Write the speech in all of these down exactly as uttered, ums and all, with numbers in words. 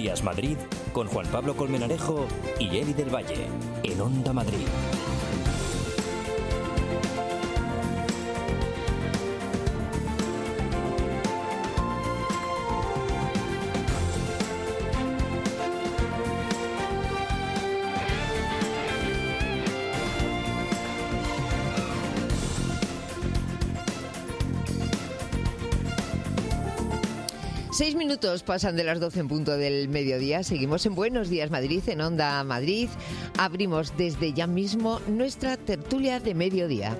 Días Madrid con Juan Pablo Colmenarejo y Eli del Valle en Onda Madrid. Seis minutos pasan de las doce en punto del mediodía. Seguimos en Buenos Días Madrid, en Onda Madrid. Abrimos desde ya mismo nuestra tertulia de mediodía.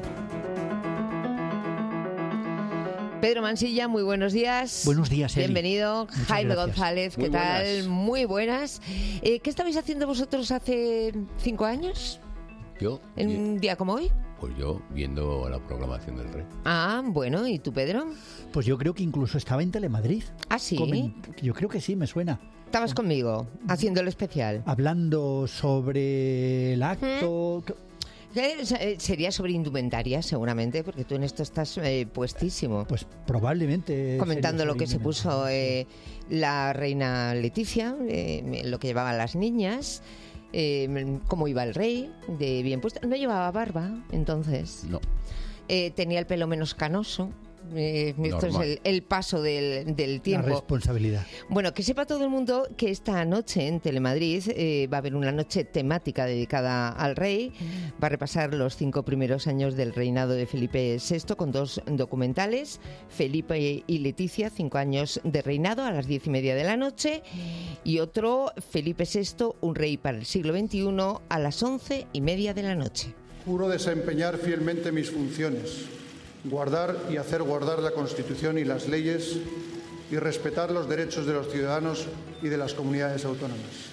Pedro Mansilla, muy buenos días. Buenos días, Eli. Bienvenido. Muchas Jaime gracias. González, ¿qué Muy tal? buenas. Muy buenas. Eh, ¿Qué estabais haciendo vosotros hace cinco años? Yo, ¿En bien, un día como hoy? pues yo viendo la programación del Rey. Ah, bueno. ¿Y tú, Pedro? Pues yo creo que incluso estaba en Telemadrid. Ah, sí. Comen- Yo creo que sí, me suena. Estabas conmigo, haciendo el especial. Hablando sobre el acto. Eh, eh, Sería sobre indumentaria, seguramente, porque tú en esto estás eh, puestísimo. Pues probablemente. Comentando sería lo que se sobre puso eh, la reina Leticia, eh, lo que llevaban las niñas, eh, cómo iba el rey, de bien puesto. No llevaba barba, entonces. No, Eh, tenía el pelo menos canoso. Eh, esto es Normal. el, el paso del, del la tiempo. responsabilidad. Bueno, que sepa todo el mundo que esta noche en Telemadrid eh, va a haber una noche temática dedicada al rey. Va a repasar los cinco primeros años del reinado de Felipe sexto con dos documentales. Felipe y Leticia, cinco años de reinado, a las diez y media de la noche. Y otro, Felipe sexto, un rey para el siglo veintiuno, a las once y media de la noche. Juro desempeñar fielmente mis funciones, guardar y hacer guardar la Constitución y las leyes y respetar los derechos de los ciudadanos y de las comunidades autónomas.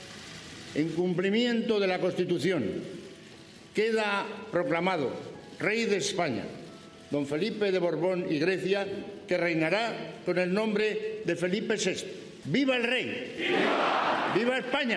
En cumplimiento de la Constitución, queda proclamado Rey de España, don Felipe de Borbón y Grecia, que reinará con el nombre de Felipe sexto. ¡Viva el Rey! ¡Viva! ¡Viva España!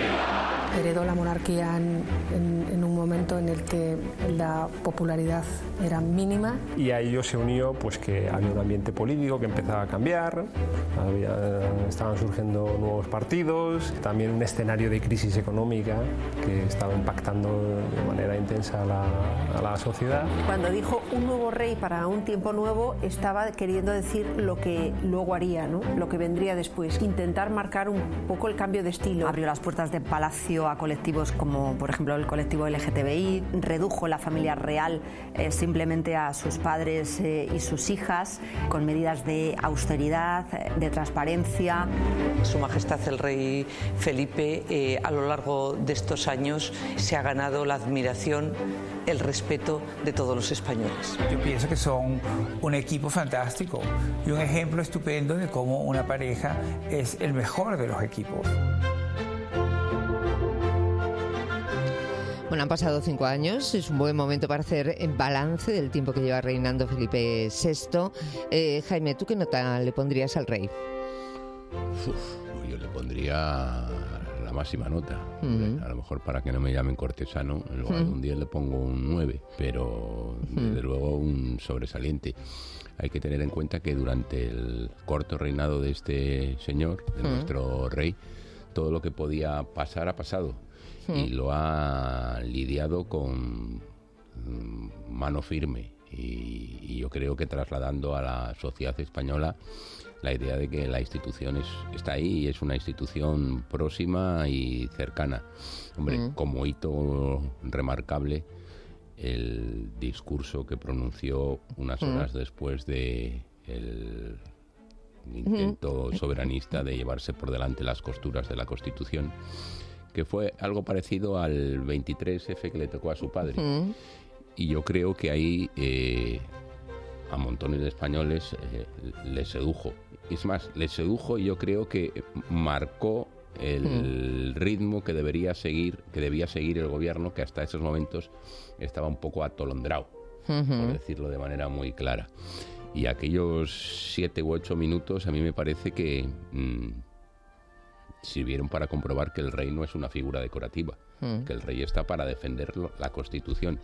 Heredó la monarquía en, en- en un momento en el que la popularidad era mínima. Y a ello se unió pues que había un ambiente político que empezaba a cambiar, había- estaban surgiendo nuevos partidos, también un escenario de crisis económica que estaba impactando de manera intensa a la, a la sociedad. Cuando dijo un nuevo rey para un tiempo nuevo, estaba queriendo decir lo que luego haría, ¿no? Lo que vendría después. Intentar marcar un poco el cambio de estilo. Abrió las puertas del palacio a colectivos como, por ejemplo, el colectivo L G T B I, redujo la familia real eh, simplemente a sus padres eh, y sus hijas, con medidas de austeridad, eh, de transparencia. Su Majestad el Rey Felipe eh, a lo largo de estos años se ha ganado la admiración, el respeto de todos los españoles. Yo pienso que son un equipo fantástico y un ejemplo estupendo de cómo una pareja es el mejor de los equipos. Bueno, han pasado cinco años, es un buen momento para hacer el balance del tiempo que lleva reinando Felipe sexto. Eh, Jaime, ¿tú qué nota le pondrías al rey? Uf, pues yo le pondría la máxima nota. Mm. A lo mejor para que no me llamen cortesano, en lugar de un diez le pongo un nueve, pero desde luego un sobresaliente. Hay que tener en cuenta que durante el corto reinado de este señor, de Mm. nuestro rey, todo lo que podía pasar ha pasado. Y lo ha lidiado con mm, mano firme. Y, y yo creo que trasladando a la sociedad española la idea de que la institución es, está ahí y es una institución próxima y cercana. Hombre, Mm. como hito remarcable, el discurso que pronunció unas Mm. horas después de el intento soberanista de llevarse por delante las costuras de la Constitución, que fue algo parecido al veintitrés efe que le tocó a su padre. Mm. Y yo creo que ahí eh, a montones de españoles eh, les sedujo. Es más, les sedujo y yo creo que marcó el mm. ritmo que debería seguir, que debía seguir el gobierno, que hasta esos momentos estaba un poco atolondrado, uh-huh. por decirlo de manera muy clara. Y aquellos siete u ocho minutos a mí me parece que... Mmm, sirvieron para comprobar que el rey no es una figura decorativa, mm. que el rey está para defender lo, la Constitución.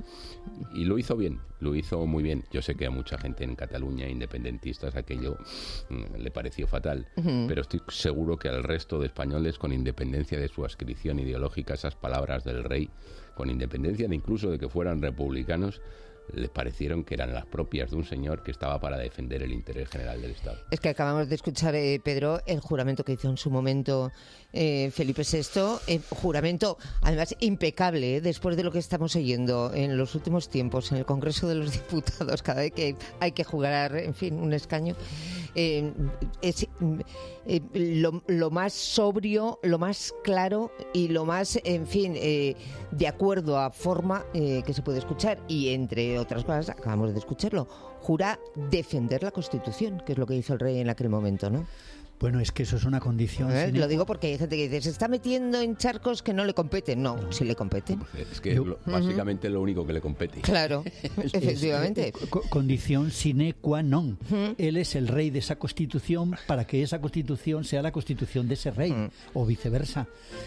Y lo hizo bien, lo hizo muy bien. Yo sé que a mucha gente en Cataluña, independentistas, aquello mm, le pareció fatal, mm. pero estoy seguro que al resto de españoles, con independencia de su adscripción ideológica, esas palabras del rey, con independencia de incluso de que fueran republicanos, les parecieron que eran las propias de un señor que estaba para defender el interés general del Estado. Es que acabamos de escuchar, eh, Pedro, el juramento que hizo en su momento eh, Felipe sexto, eh, juramento además impecable, eh, después de lo que estamos oyendo en los últimos tiempos en el Congreso de los Diputados, cada vez que hay que jugar, en fin, un escaño, eh, es eh, lo, lo más sobrio, lo más claro y lo más, en fin, eh, de acuerdo a forma eh, que se puede escuchar. Y entre otras cosas, acabamos de escucharlo, jura defender la Constitución, que es lo que hizo el rey en aquel momento, ¿no? Bueno, es que eso es una condición. ¿Eh? Lo digo porque hay gente que dice, se está metiendo en charcos que no le competen. No, no. Sí le competen. Es que lo, básicamente es lo único que le compete. Claro, efectivamente. Es, eh, condición sine qua non. Uh-huh. Él es el rey de esa Constitución para que esa Constitución sea la Constitución de ese rey, uh-huh. o viceversa.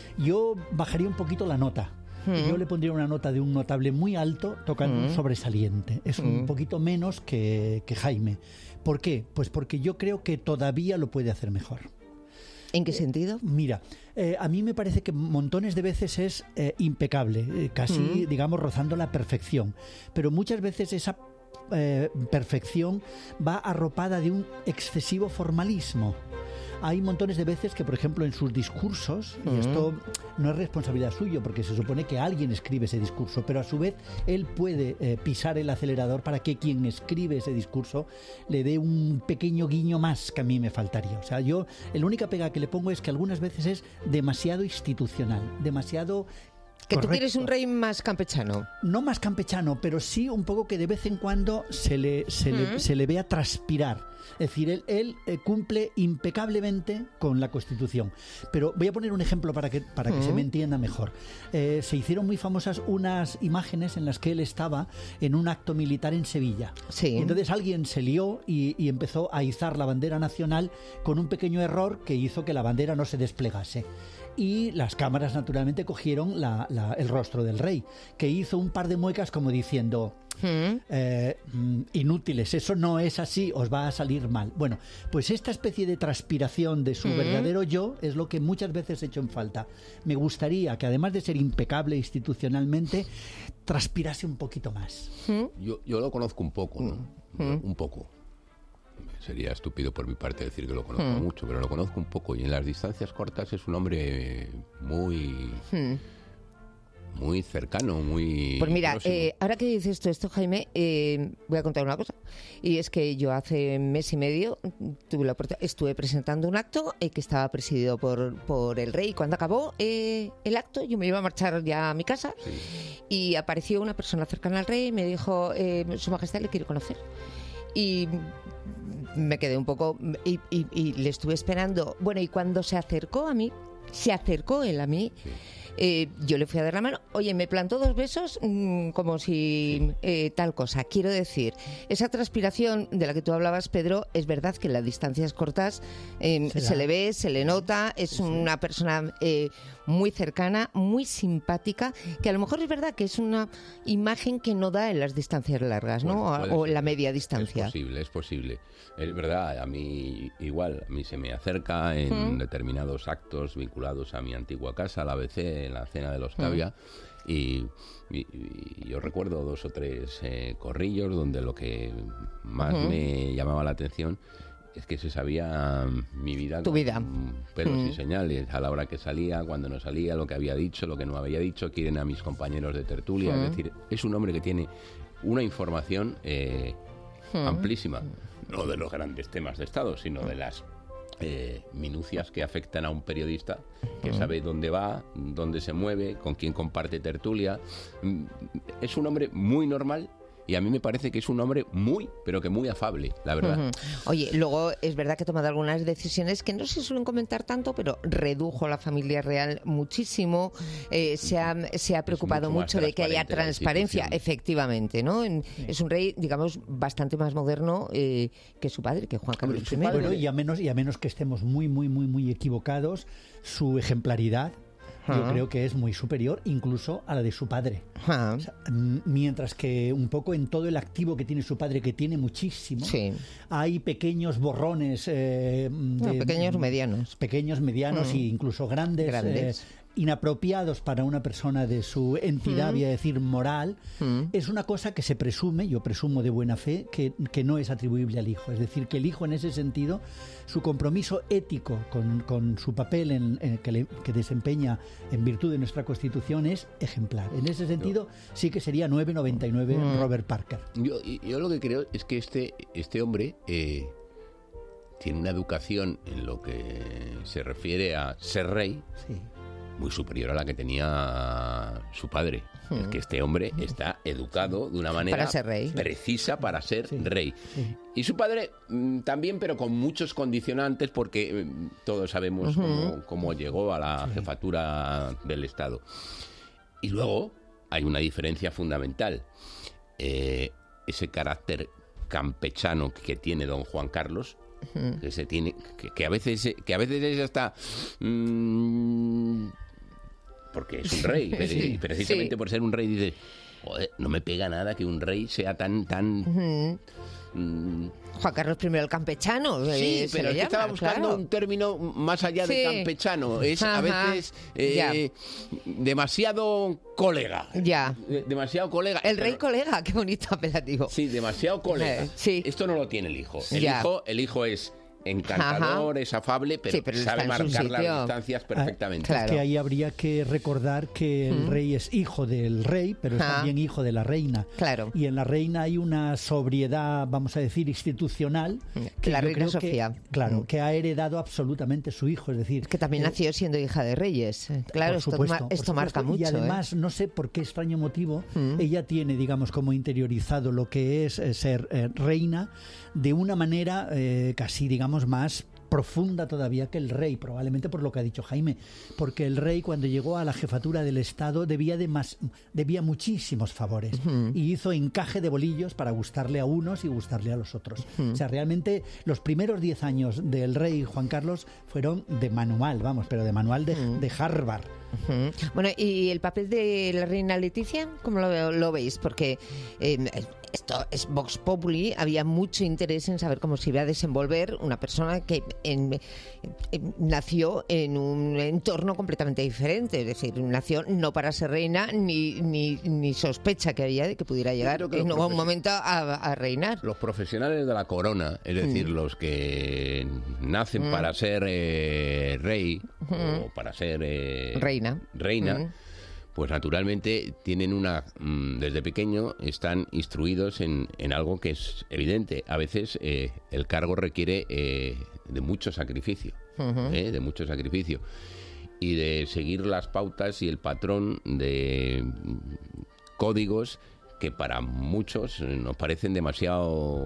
Yo bajaría un poquito la nota. Mm. Yo le pondría una nota de un notable muy alto tocando mm. un sobresaliente. Es mm. un poquito menos que, que Jaime. ¿Por qué? Pues porque yo creo que todavía lo puede hacer mejor. ¿En qué sentido? Eh, mira, eh, a mí me parece que montones de veces es eh, impecable, eh, casi, mm. digamos, rozando la perfección. Pero muchas veces esa eh, perfección va arropada de un excesivo formalismo. Hay montones de veces que, por ejemplo, en sus discursos, y esto no es responsabilidad suya, porque se supone que alguien escribe ese discurso, pero a su vez él puede eh, pisar el acelerador para que quien escribe ese discurso le dé un pequeño guiño más que a mí me faltaría. O sea, yo, la única pega que le pongo es que algunas veces es demasiado institucional, demasiado... Que correcto. Tú quieres un rey más campechano. No más campechano, pero sí un poco que de vez en cuando se le, se uh-huh. le, se le vea transpirar. Es decir, él, él eh, cumple impecablemente con la Constitución. Pero voy a poner un ejemplo para que, para que uh-huh. se me entienda mejor. Eh, se hicieron muy famosas unas imágenes en las que él estaba en un acto militar en Sevilla. Sí. Y entonces alguien se lió y, y empezó a izar la bandera nacional con un pequeño error que hizo que la bandera no se desplegase. Y las cámaras naturalmente cogieron la, la, el rostro del rey, que hizo un par de muecas como diciendo... ¿Mm? Eh, inútiles, eso no es así, os va a salir mal. Bueno, pues esta especie de transpiración de su ¿Mm? verdadero yo es lo que muchas veces he hecho en falta. Me gustaría que, además de ser impecable institucionalmente, transpirase un poquito más. ¿Mm? Yo, yo lo conozco un poco, ¿no? ¿Mm? Un poco. Sería estúpido por mi parte decir que lo conozco ¿Mm? mucho, pero lo conozco un poco, y en las distancias cortas es un hombre muy... ¿Mm? muy cercano, muy... Pues mira, eh, ahora que dices todo esto, Jaime, eh, voy a contar una cosa. Y es que yo hace mes y medio tuve la oportunidad, estuve presentando un acto eh, que estaba presidido por, por el rey. Cuando acabó eh, el acto, yo me iba a marchar ya a mi casa, sí. y apareció una persona cercana al rey y me dijo, eh, Su Majestad le quiero conocer. Y me quedé un poco... Y, y, y le estuve esperando. Bueno, y cuando se acercó a mí, se acercó él a mí... Sí. Eh, yo le fui a dar la mano, oye, me plantó dos besos mmm, como si eh, tal cosa. Quiero decir, esa transpiración de la que tú hablabas, Pedro, es verdad que en las distancias cortas eh, se le ve, se le nota, es sí, una sí. persona eh, muy cercana, muy simpática, que a lo mejor es verdad que es una imagen que no da en las distancias largas, ¿no? Bueno, o en la media distancia. Es posible, es posible. Es verdad, a mí igual, a mí se me acerca en mm. determinados actos vinculados a mi antigua casa, la A B C, en la cena de los Cavia, mm. y, y, y yo recuerdo dos o tres eh, corrillos donde lo que más mm. me llamaba la atención es que se sabía mi vida, tu vida, pelos mm. y señales, a la hora que salía, cuando no salía, lo que había dicho, lo que no había dicho, quieren a mis compañeros de tertulia, mm. es decir, es un hombre que tiene una información eh, mm. amplísima, no de los grandes temas de Estado, sino de las eh, minucias que afectan a un periodista que mm. sabe dónde va, dónde se mueve, con quién comparte tertulia. Es un hombre muy normal y a mí me parece que es un hombre muy, pero que muy afable, la verdad. Uh-huh. Oye, luego es verdad que ha tomado algunas decisiones que no se suelen comentar tanto, pero redujo la familia real muchísimo, eh, se, ha, se ha preocupado mucho, mucho de que haya transparencia, efectivamente, ¿no? En, sí. Es un rey, digamos, bastante más moderno eh, que su padre, que Juan Carlos primero. Bueno, y a menos, y a menos que estemos muy, muy, muy, muy equivocados, su ejemplaridad yo uh-huh. creo que es muy superior incluso a la de su padre. Uh-huh. O sea, mientras que un poco en todo el activo que tiene su padre, que tiene muchísimo, sí. hay pequeños borrones. Eh, de, no, pequeños, medianos. Pequeños, medianos uh-huh. e incluso grandes. grandes. Eh, inapropiados para una persona de su entidad, mm. voy a decir, moral, mm. es una cosa que se presume, yo presumo de buena fe, que, que no es atribuible al hijo. Es decir, que el hijo en ese sentido, su compromiso ético con, con su papel en, en que, le, que desempeña en virtud de nuestra Constitución es ejemplar. En ese sentido, yo, sí que sería nueve noventa y nueve mm. Robert Parker. Yo, yo lo que creo es que este, este hombre eh, tiene una educación en lo que se refiere a ser rey, sí. muy superior a la que tenía su padre. Hmm. Es que este hombre está educado de una manera para ser rey. precisa para ser sí. rey. Sí. Y su padre mmm, también, pero con muchos condicionantes, porque mmm, todos sabemos uh-huh. cómo, cómo llegó a la sí. jefatura del Estado. Y luego hay una diferencia fundamental. Eh, ese carácter campechano que tiene don Juan Carlos, uh-huh. que se tiene que, que a veces que a veces es hasta mmm, porque es un rey, sí, precisamente sí. por ser un rey, dice, joder, no me pega nada que un rey sea tan tan uh-huh. mmm, Juan Carlos primero el campechano. Sí, eh, pero es que llama, estaba buscando claro. un término más allá sí. de campechano. Es Ajá. a veces eh, demasiado colega. Ya. Demasiado colega. El pero, rey colega, qué bonito apelativo. Sí, demasiado colega. Eh, sí. Esto no lo tiene el hijo. El ya. hijo, el hijo es encantador, Ajá. es afable, pero, sí, pero sabe marcar las distancias perfectamente. Ah, claro. Es que ahí habría que recordar que el mm. rey es hijo del rey, pero es ah. también hijo de la reina. Claro. Y en la reina hay una sobriedad, vamos a decir, institucional. Que la reina Sofía. Que, claro, mm. que ha heredado absolutamente su hijo. Es decir, que también eh, nació siendo hija de reyes. Claro, esto, supuesto, esto marca mucho. Y además, ¿eh? no sé por qué extraño motivo, mm. ella tiene, digamos, como interiorizado lo que es eh, ser eh, reina de una manera eh, casi, digamos, más profunda todavía que el rey, probablemente por lo que ha dicho Jaime, porque el rey cuando llegó a la jefatura del Estado debía de más, debía muchísimos favores uh-huh. y hizo encaje de bolillos para gustarle a unos y gustarle a los otros. Uh-huh. O sea, realmente los primeros diez años del rey Juan Carlos fueron de manual, vamos, pero de manual de, uh-huh. de Harvard. Uh-huh. Bueno, ¿y el papel de la reina Leticia? ¿Cómo lo, lo veis? Porque eh, esto es Vox Populi, había mucho interés en saber cómo se iba a desenvolver una persona que en, en, nació en un entorno completamente diferente, es decir, nació no para ser reina, ni, ni, ni sospecha que había de que pudiera llegar que en algún momento a, a reinar. Los profesionales de la corona, es decir, mm. los que nacen mm. para ser eh, rey mm. o para ser eh, reina, reina mm. pues naturalmente tienen una mmm, desde pequeño están instruidos en, en algo que es evidente. A veces eh, el cargo requiere eh, de mucho sacrificio, uh-huh. eh, de mucho sacrificio y de seguir las pautas y el patrón de códigos que para muchos nos parecen demasiado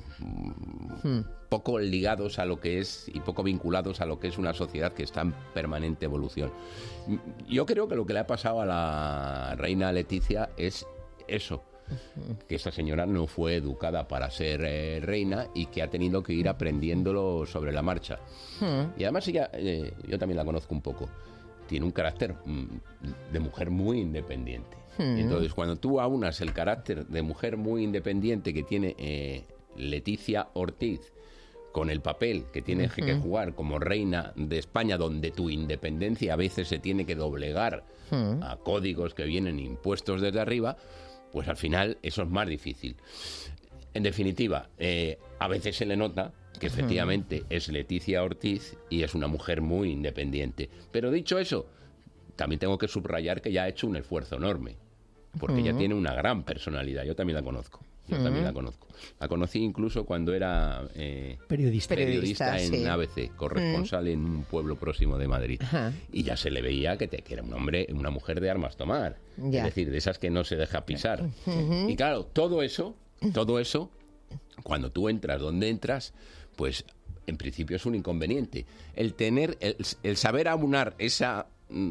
hmm. poco ligados a lo que es y poco vinculados a lo que es una sociedad que está en permanente evolución. Yo creo que lo que le ha pasado a la reina Leticia es eso, uh-huh. que esta señora no fue educada para ser eh, reina y que ha tenido que ir aprendiéndolo sobre la marcha. Uh-huh. Y además ella, eh, yo también la conozco un poco, tiene un carácter mm, de mujer muy independiente. Entonces, cuando tú aunas el carácter de mujer muy independiente que tiene eh, Leticia Ortiz con el papel que tienes uh-huh. que jugar como reina de España, donde tu independencia a veces se tiene que doblegar uh-huh. a códigos que vienen impuestos desde arriba, pues al final eso es más difícil. En definitiva, eh, a veces se le nota que efectivamente uh-huh. es Leticia Ortiz y es una mujer muy independiente. Pero dicho eso, también tengo que subrayar que ya ha hecho un esfuerzo enorme. Porque uh-huh. ella tiene una gran personalidad, yo también la conozco. Yo uh-huh. también la conozco. La conocí incluso cuando era eh, periodista, periodista, periodista en sí. A B C, corresponsal uh-huh. en un pueblo próximo de Madrid. Uh-huh. Y ya se le veía que, te, que era un hombre, una mujer de armas tomar. Ya. Es decir, de esas que no se deja pisar. Uh-huh. Y claro, todo eso, todo eso, cuando tú entras donde entras, pues en principio es un inconveniente. El tener, el, el saber aunar esa,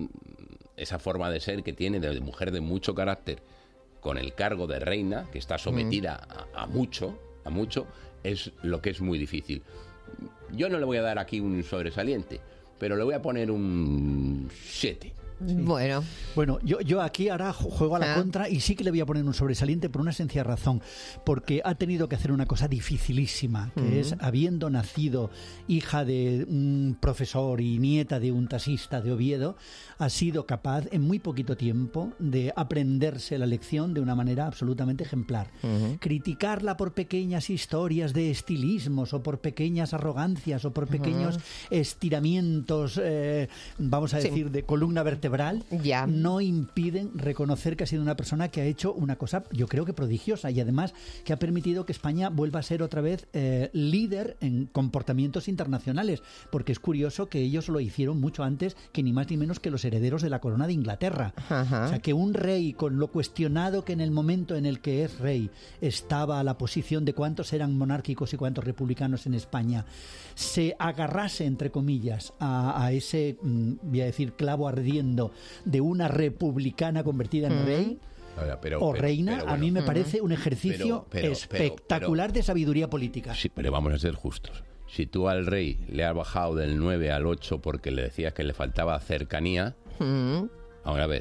esa forma de ser que tiene de mujer de mucho carácter con el cargo de reina, que está sometida a, a mucho, a mucho, es lo que es muy difícil. Yo no le voy a dar aquí un sobresaliente, pero le voy a poner un siete. Sí. Bueno, bueno yo, yo aquí ahora juego a la ah. contra y sí que le voy a poner un sobresaliente por una sencilla razón, porque ha tenido que hacer una cosa dificilísima, que uh-huh. es, habiendo nacido hija de un profesor y nieta de un taxista de Oviedo, ha sido capaz en muy poquito tiempo de aprenderse la lección de una manera absolutamente ejemplar. Uh-huh. Criticarla por pequeñas historias de estilismos o por pequeñas arrogancias o por pequeños uh-huh. estiramientos, eh, vamos a decir, sí. de columna vertebral, ya. no impiden reconocer que ha sido una persona que ha hecho una cosa, yo creo que prodigiosa, y además que ha permitido que España vuelva a ser otra vez eh, líder en comportamientos internacionales, porque es curioso que ellos lo hicieron mucho antes que ni más ni menos que los herederos de la corona de Inglaterra. Ajá. O sea, que un rey, con lo cuestionado que en el momento en el que es rey estaba a la posición de cuántos eran monárquicos y cuántos republicanos en España, se agarrase, entre comillas, a, a ese, voy a decir, clavo ardiendo de una republicana convertida en mm. rey pero, o pero, reina, pero bueno, a mí me parece un ejercicio pero, pero, espectacular pero, pero, de sabiduría política. Sí, pero vamos a ser justos. Si tú al rey le has bajado del nueve al ocho porque le decías que le faltaba cercanía, mm. ahora a ver,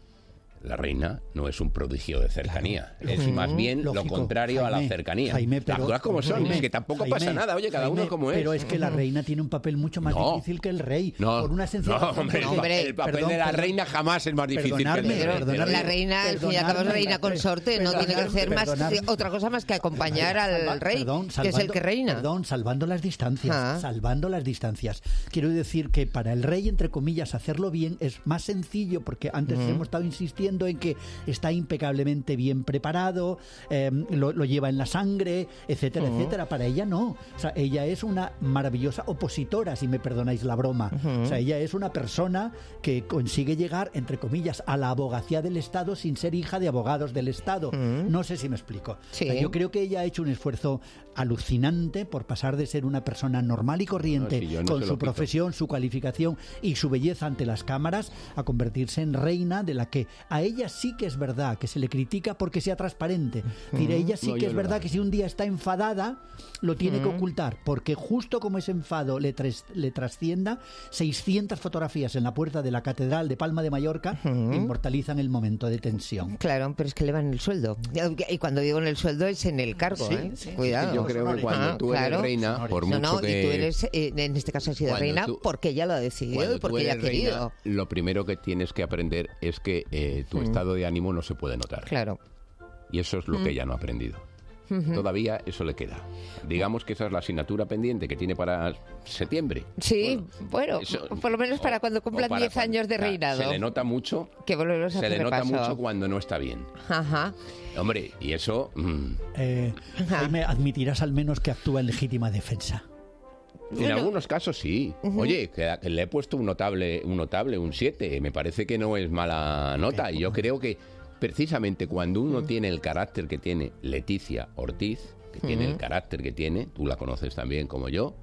la reina no es un prodigio de cercanía, claro. es más bien Lógico. lo contrario Jaime, a la cercanía. Jaime, pero, las cosas como son, Jaime, es que tampoco Jaime, pasa nada, oye, cada Jaime, uno como es. Pero es que la reina tiene un papel mucho más no, difícil que el rey, no, por una sencilla no, hombre, no, hombre, el papel perdón, de la reina jamás es más difícil que el rey. Pero la reina, al fin y al cabo, es reina consorte, no tiene que hacer más otra cosa más que acompañar al rey, perdón, salvando, que es el que reina. Perdón, salvando las distancias, ah. salvando las distancias. Quiero decir que para el rey, entre comillas, hacerlo bien es más sencillo, porque antes mm. hemos estado insistiendo en que está impecablemente bien preparado, eh, lo, lo lleva en la sangre, etcétera, uh-huh. etcétera. Para ella no. O sea, ella es una maravillosa opositora, si me perdonáis la broma. Uh-huh. O sea, ella es una persona que consigue llegar, entre comillas, a la abogacía del Estado sin ser hija de abogados del Estado. Uh-huh. No sé si me explico. Sí. O sea, yo creo que ella ha hecho un esfuerzo alucinante por pasar de ser una persona normal y corriente, no, si no con su profesión, su cualificación y su belleza ante las cámaras, a convertirse en reina, de la que a ella sí que es verdad que se le critica porque sea transparente. Uh-huh. Diré, ella sí no, que es verdad que si un día está enfadada, lo tiene uh-huh. que ocultar, porque justo como ese enfado le, tras, le trascienda, seiscientas fotografías en la puerta de la Catedral de Palma de Mallorca uh-huh. inmortalizan el momento de tensión. Claro, pero es que le van el sueldo. Y cuando digo en el sueldo es en el cargo, sí, ¿eh? Sí. Cuidado. Yo creo que cuando ah, tú eres claro. reina, por mucho no, no, que... y tú eres, eh, en este caso has sido reina tú, porque ella lo ha decidido y porque ella ha querido. Reina, lo primero que tienes que aprender es que eh, tu mm. estado de ánimo no se puede notar. Claro. Y eso es lo mm. que ella no ha aprendido. Uh-huh. Todavía eso le queda. Digamos que esa es la asignatura pendiente que tiene para septiembre. Sí, bueno, bueno eso, por lo menos para cuando cumplan diez años de reinado. Se le nota mucho. Que volvemos a se le repaso. nota mucho cuando no está bien. Ajá. Hombre, y eso. Mm. Eh, Jaime, admitirás al menos que actúa en legítima defensa. En bueno, algunos casos sí. Uh-huh. Oye, que, que le he puesto un notable, un notable, un siete. Me parece que no es mala nota. Y yo creo que precisamente cuando uno uh-huh. tiene el carácter que tiene Leticia Ortiz, que uh-huh. tiene el carácter que tiene, tú la conoces también como yo,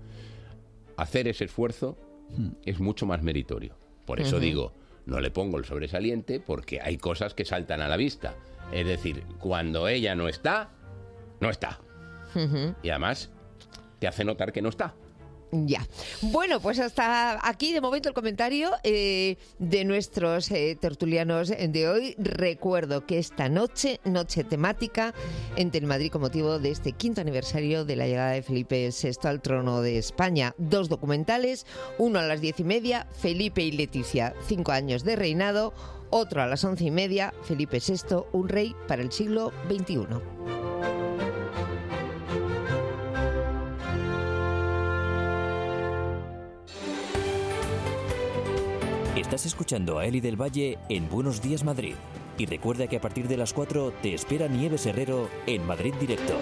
hacer ese esfuerzo uh-huh. es mucho más meritorio. Por eso uh-huh. digo, no le pongo el sobresaliente porque hay cosas que saltan a la vista. Es decir, cuando ella no está, no está. Uh-huh. Y además te hace notar que no está. Ya. Bueno, pues hasta aquí de momento el comentario eh, de nuestros eh, tertulianos de hoy. Recuerdo que esta noche, noche temática en Telemadrid con motivo de este quinto aniversario de la llegada de Felipe sexto al trono de España. Dos documentales, uno a las diez y media, Felipe y Leticia, cinco años de reinado, otro a las once y media, Felipe sexto, un rey para el siglo veintiuno. Estás escuchando a Eli del Valle en Buenos Días Madrid. Y recuerda que a partir de las cuatro te espera Nieves Herrero en Madrid Directo.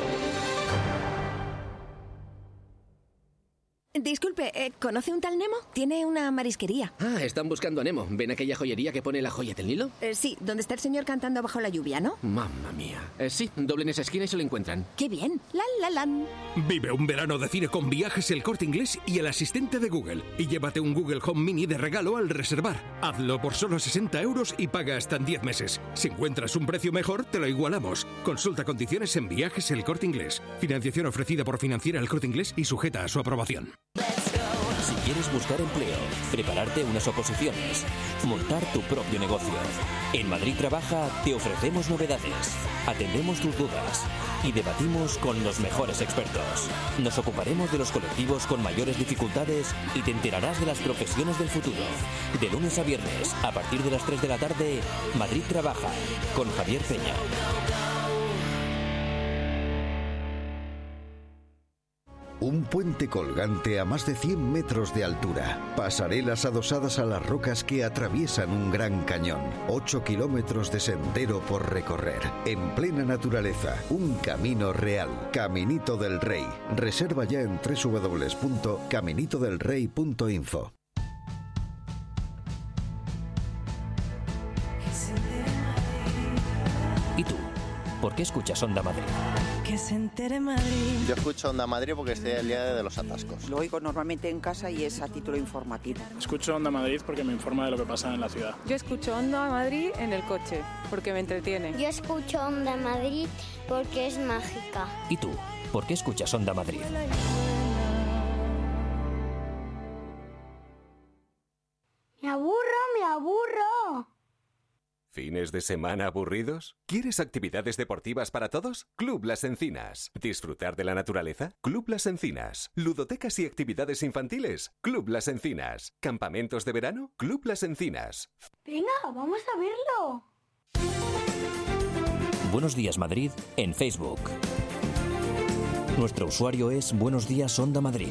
Disculpe, eh, ¿conoce un tal Nemo? Tiene una marisquería. Ah, están buscando a Nemo. ¿Ven aquella joyería que pone la joya del Nilo? Eh, sí, donde está el señor cantando bajo la lluvia, ¿no? Mamma mía. Eh, sí, doblen esa esquina y se lo encuentran. ¡Qué bien! ¡La, la, la! Vive un verano de cine con Viajes El Corte Inglés y el asistente de Google. Y llévate un Google Home Mini de regalo al reservar. Hazlo por solo sesenta euros y paga hasta en diez meses. Si encuentras un precio mejor, te lo igualamos. Consulta condiciones en Viajes El Corte Inglés. Financiación ofrecida por Financiera El Corte Inglés y sujeta a su aprobación. Si quieres buscar empleo, prepararte unas oposiciones, montar tu propio negocio. En Madrid Trabaja te ofrecemos novedades, atendemos tus dudas y debatimos con los mejores expertos. Nos ocuparemos de los colectivos con mayores dificultades y te enterarás de las profesiones del futuro. De lunes a viernes, a partir de las tres de la tarde, Madrid Trabaja, con Javier Peña. Un puente colgante a más de cien metros de altura. Pasarelas adosadas a las rocas que atraviesan un gran cañón. ocho kilómetros de sendero por recorrer. En plena naturaleza. Un camino real. Caminito del Rey. Reserva ya en doble u doble u doble u punto caminito del rey punto info. ¿Y tú? ¿Por qué escuchas Onda Madrid? Que se entere Madrid. Yo escucho Onda Madrid porque estoy al día de los atascos. Lo oigo normalmente en casa y es a título informativo. Escucho Onda Madrid porque me informa de lo que pasa en la ciudad. Yo escucho Onda Madrid en el coche porque me entretiene. Yo escucho Onda Madrid porque es mágica. ¿Y tú? ¿Por qué escuchas Onda Madrid? Me aburro, me aburro. ¿Fines de semana aburridos? ¿Quieres actividades deportivas para todos? Club Las Encinas. ¿Disfrutar de la naturaleza? Club Las Encinas. ¿Ludotecas y actividades infantiles? Club Las Encinas. ¿Campamentos de verano? Club Las Encinas. Venga, vamos a verlo. Buenos Días Madrid en Facebook. Nuestro usuario es Buenos Días Onda Madrid.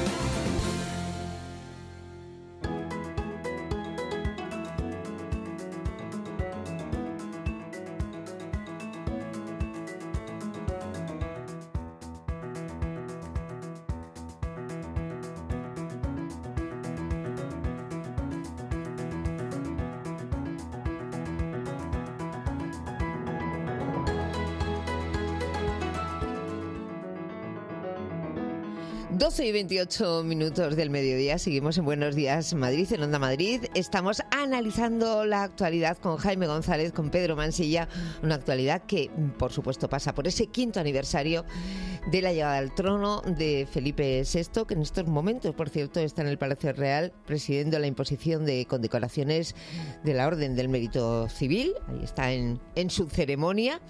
doce y veintiocho minutos del mediodía, seguimos en Buenos Días Madrid, en Onda Madrid. Estamos analizando la actualidad con Jaime González, con Pedro Mansilla, una actualidad que, por supuesto, pasa por ese quinto aniversario de la llegada al trono de Felipe sexto, que en estos momentos, por cierto, está en el Palacio Real presidiendo la imposición de condecoraciones de la Orden del Mérito Civil. Ahí está en, en su ceremonia.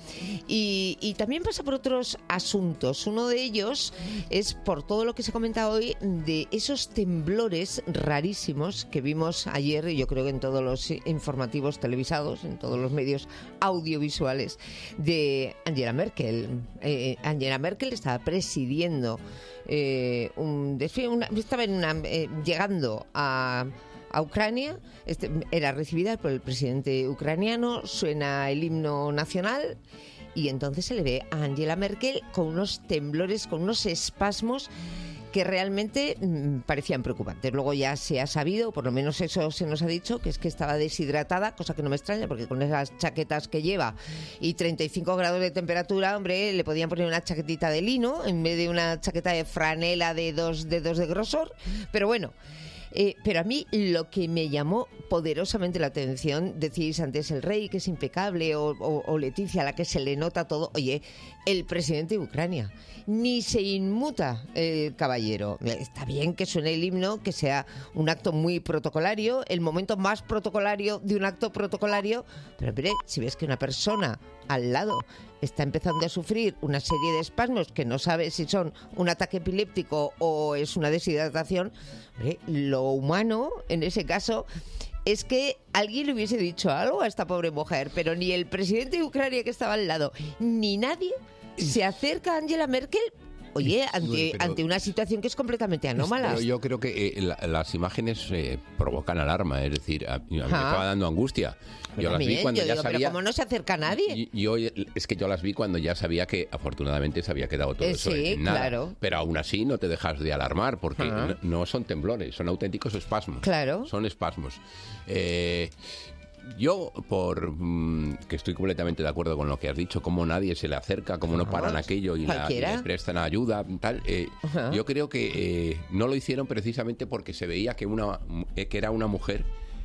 Y, y también pasa por otros asuntos. Uno de ellos es por todo lo que se comenta hoy de esos temblores rarísimos que vimos ayer, yo creo que en todos los informativos televisados, en todos los medios audiovisuales, de Angela Merkel. Eh, Angela Merkel estaba presidiendo eh, un desfile, una, estaba en una, eh, llegando a, a Ucrania, este, era recibida por el presidente ucraniano, suena el himno nacional y entonces se le ve a Angela Merkel con unos temblores, con unos espasmos que realmente mmm, parecían preocupantes. Luego ya se ha sabido, por lo menos eso se nos ha dicho, que es que estaba deshidratada, cosa que no me extraña, porque con esas chaquetas que lleva y treinta y cinco grados de temperatura, hombre, le podían poner una chaquetita de lino en vez de una chaqueta de franela de dos dedos de grosor. Pero bueno, Eh, pero a mí lo que me llamó poderosamente la atención, decís antes el rey, que es impecable, o, o, o Leticia, a la que se le nota todo. Oye, el presidente de Ucrania, ni se inmuta el caballero. Está bien que suene el himno, que sea un acto muy protocolario, el momento más protocolario de un acto protocolario, pero hombre, si ves que una persona al lado está empezando a sufrir una serie de espasmos que no sabe si son un ataque epiléptico o es una deshidratación, hombre, lo humano en ese caso es que alguien le hubiese dicho algo a esta pobre mujer, pero ni el presidente de Ucrania que estaba al lado, ni nadie se acerca a Angela Merkel Oye, ante, Bueno, pero- ante una situación que es completamente anómala. Pero yo creo que eh, la- las imágenes eh, provocan alarma, es decir, a, a mí me Ajá. estaba dando angustia. Yo las vi También, cuando yo ya digo, sabía... pero como no se acerca a nadie. Y, y hoy es que yo las vi cuando ya sabía que afortunadamente se había quedado todo Eh, eso sí, en nada. claro. Pero aún así no te dejas de alarmar porque Ajá. no, no son temblores, son auténticos espasmos. Claro. Son espasmos. Eh, yo, por mm, que estoy completamente de acuerdo con lo que has dicho, cómo nadie se le acerca, cómo no paran aquello y, la, y Cualquiera. le prestan ayuda, tal. eh, Ajá. yo creo que eh, no lo hicieron precisamente porque se veía que una eh, que era una mujer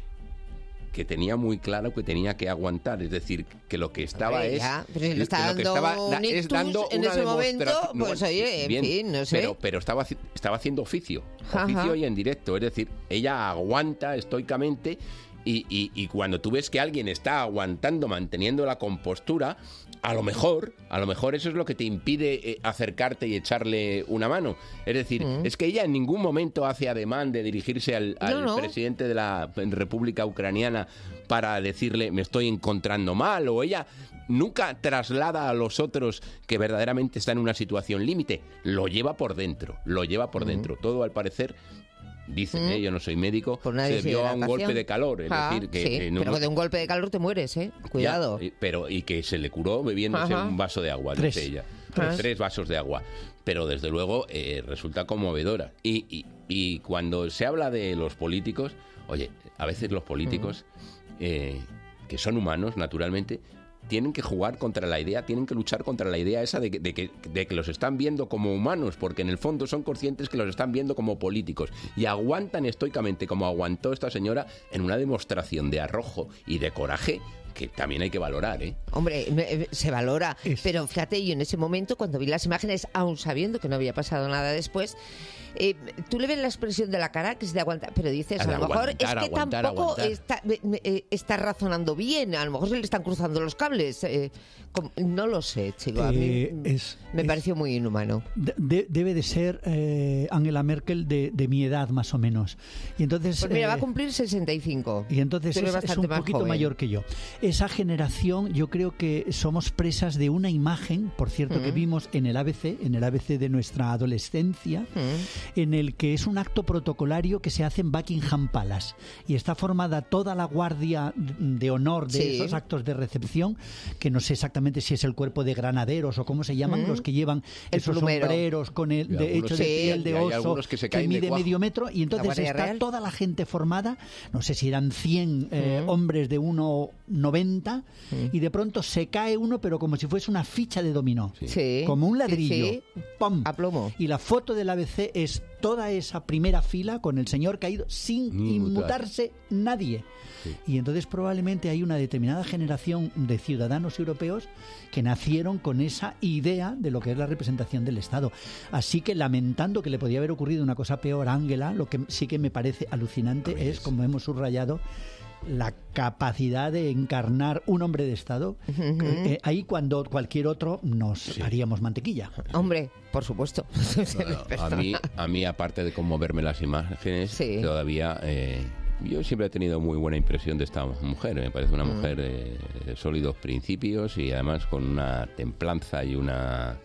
que tenía muy claro que tenía que aguantar, es decir, que lo que estaba Hombre, es ya, pero si le lo está que dando estaba un da- es ictus dando en una ese momento, demostración- pues, oye, en bien, fin, no sé. pero pero estaba haci- estaba haciendo oficio, oficio Ajá. y en directo, es decir, ella aguanta estoicamente. Y, y, y cuando tú ves que alguien está aguantando, manteniendo la compostura, a lo mejor, a lo mejor eso es lo que te impide eh, acercarte y echarle una mano. Es decir, Mm. es que ella en ningún momento hace ademán de dirigirse al, al No, no. presidente de la República Ucraniana para decirle me estoy encontrando mal, o ella nunca traslada a los otros que verdaderamente están en una situación límite. Lo lleva por dentro, lo lleva por Mm. dentro. Todo al parecer... Dicen, Mm. ¿eh? Yo no soy médico, Por una se vio a un deshidratación. golpe de calor, es Ah, decir, que... sí, eh, no- pero de un golpe de calor te mueres, ¿eh? Cuidado. Ya, eh, pero y que se le curó bebiéndose Ajá. un vaso de agua, Tres. dice ella. Tres. Tres vasos de agua. Pero desde luego eh, resulta conmovedora. Y, y, y cuando se habla de los políticos, oye, a veces los políticos, eh, que son humanos, naturalmente, tienen que jugar contra la idea, tienen que luchar contra la idea esa de que, de, que, de que los están viendo como humanos, porque en el fondo son conscientes que los están viendo como políticos y aguantan estoicamente, como aguantó esta señora, en una demostración de arrojo y de coraje que también hay que valorar, ¿eh? Hombre, me- se valora, pero fíjate, yo en ese momento, cuando vi las imágenes, aún sabiendo que no había pasado nada después, eh, tú le ves la expresión de la cara, que es de aguantar, pero dices, Ah, a de lo mejor aguantar, es que aguantar, tampoco aguantar. Está, me- me- eh, está razonando bien, a lo mejor se le están cruzando los cables. eh, com- no lo sé, chico, a mí Eh, es- me es- pareció muy inhumano. De- de- debe de ser eh, Angela Merkel de, de mi edad, más o menos. Y entonces, Pues mira, eh, va a cumplir sesenta y cinco. Y entonces Tú eres es, es bastante un más poquito joven. mayor que yo. Esa generación, yo creo que somos presas de una imagen, por cierto, que Mm. vimos en el A B C, en el A B C de nuestra adolescencia, Mm. en el que es un acto protocolario que se hace en Buckingham Palace. Y está formada toda la guardia de honor de Sí. esos actos de recepción, que no sé exactamente si es el cuerpo de granaderos o cómo se llaman, Mm. los que llevan El esos plumero. sombreros con el, Y de, algunos hechos de sí, piel y de hay oso algunos que se caen de mide cuajo. medio metro, y entonces Guardia está Real. toda la gente formada, no sé si eran cien eh, Mm. hombres de uno noventa, Mm. y de pronto se cae uno, pero como si fuese una ficha de dominó, Sí. como un Sí, ladrillo. sí. ¡Pum! A plomo. Y la foto del A B C es toda esa primera fila con el señor caído sin Ni mutar. inmutarse nadie. Y entonces probablemente hay una determinada generación de ciudadanos europeos que nacieron con esa idea de lo que es la representación del Estado. Así que, lamentando que le podía haber ocurrido una cosa peor a Ángela, lo que sí que me parece alucinante es, como hemos subrayado, la capacidad de encarnar un hombre de Estado. Eh, ahí cuando cualquier otro nos haríamos mantequilla. Hombre, por supuesto. Bueno, a mí, a mí aparte de conmoverme las imágenes, Sí. todavía eh, yo siempre he tenido muy buena impresión de esta mujer. Me parece una Mm. mujer eh, de sólidos principios y además con una templanza y una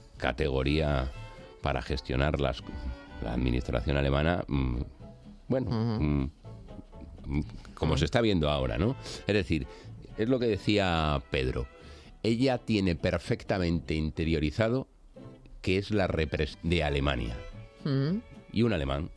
categoría para gestionar las, la administración alemana. mm, bueno, mm, mm, como se está viendo ahora, ¿no? Es decir, es lo que decía Pedro. Ella tiene perfectamente interiorizado que es la repres de Alemania. Mm. Y un alemán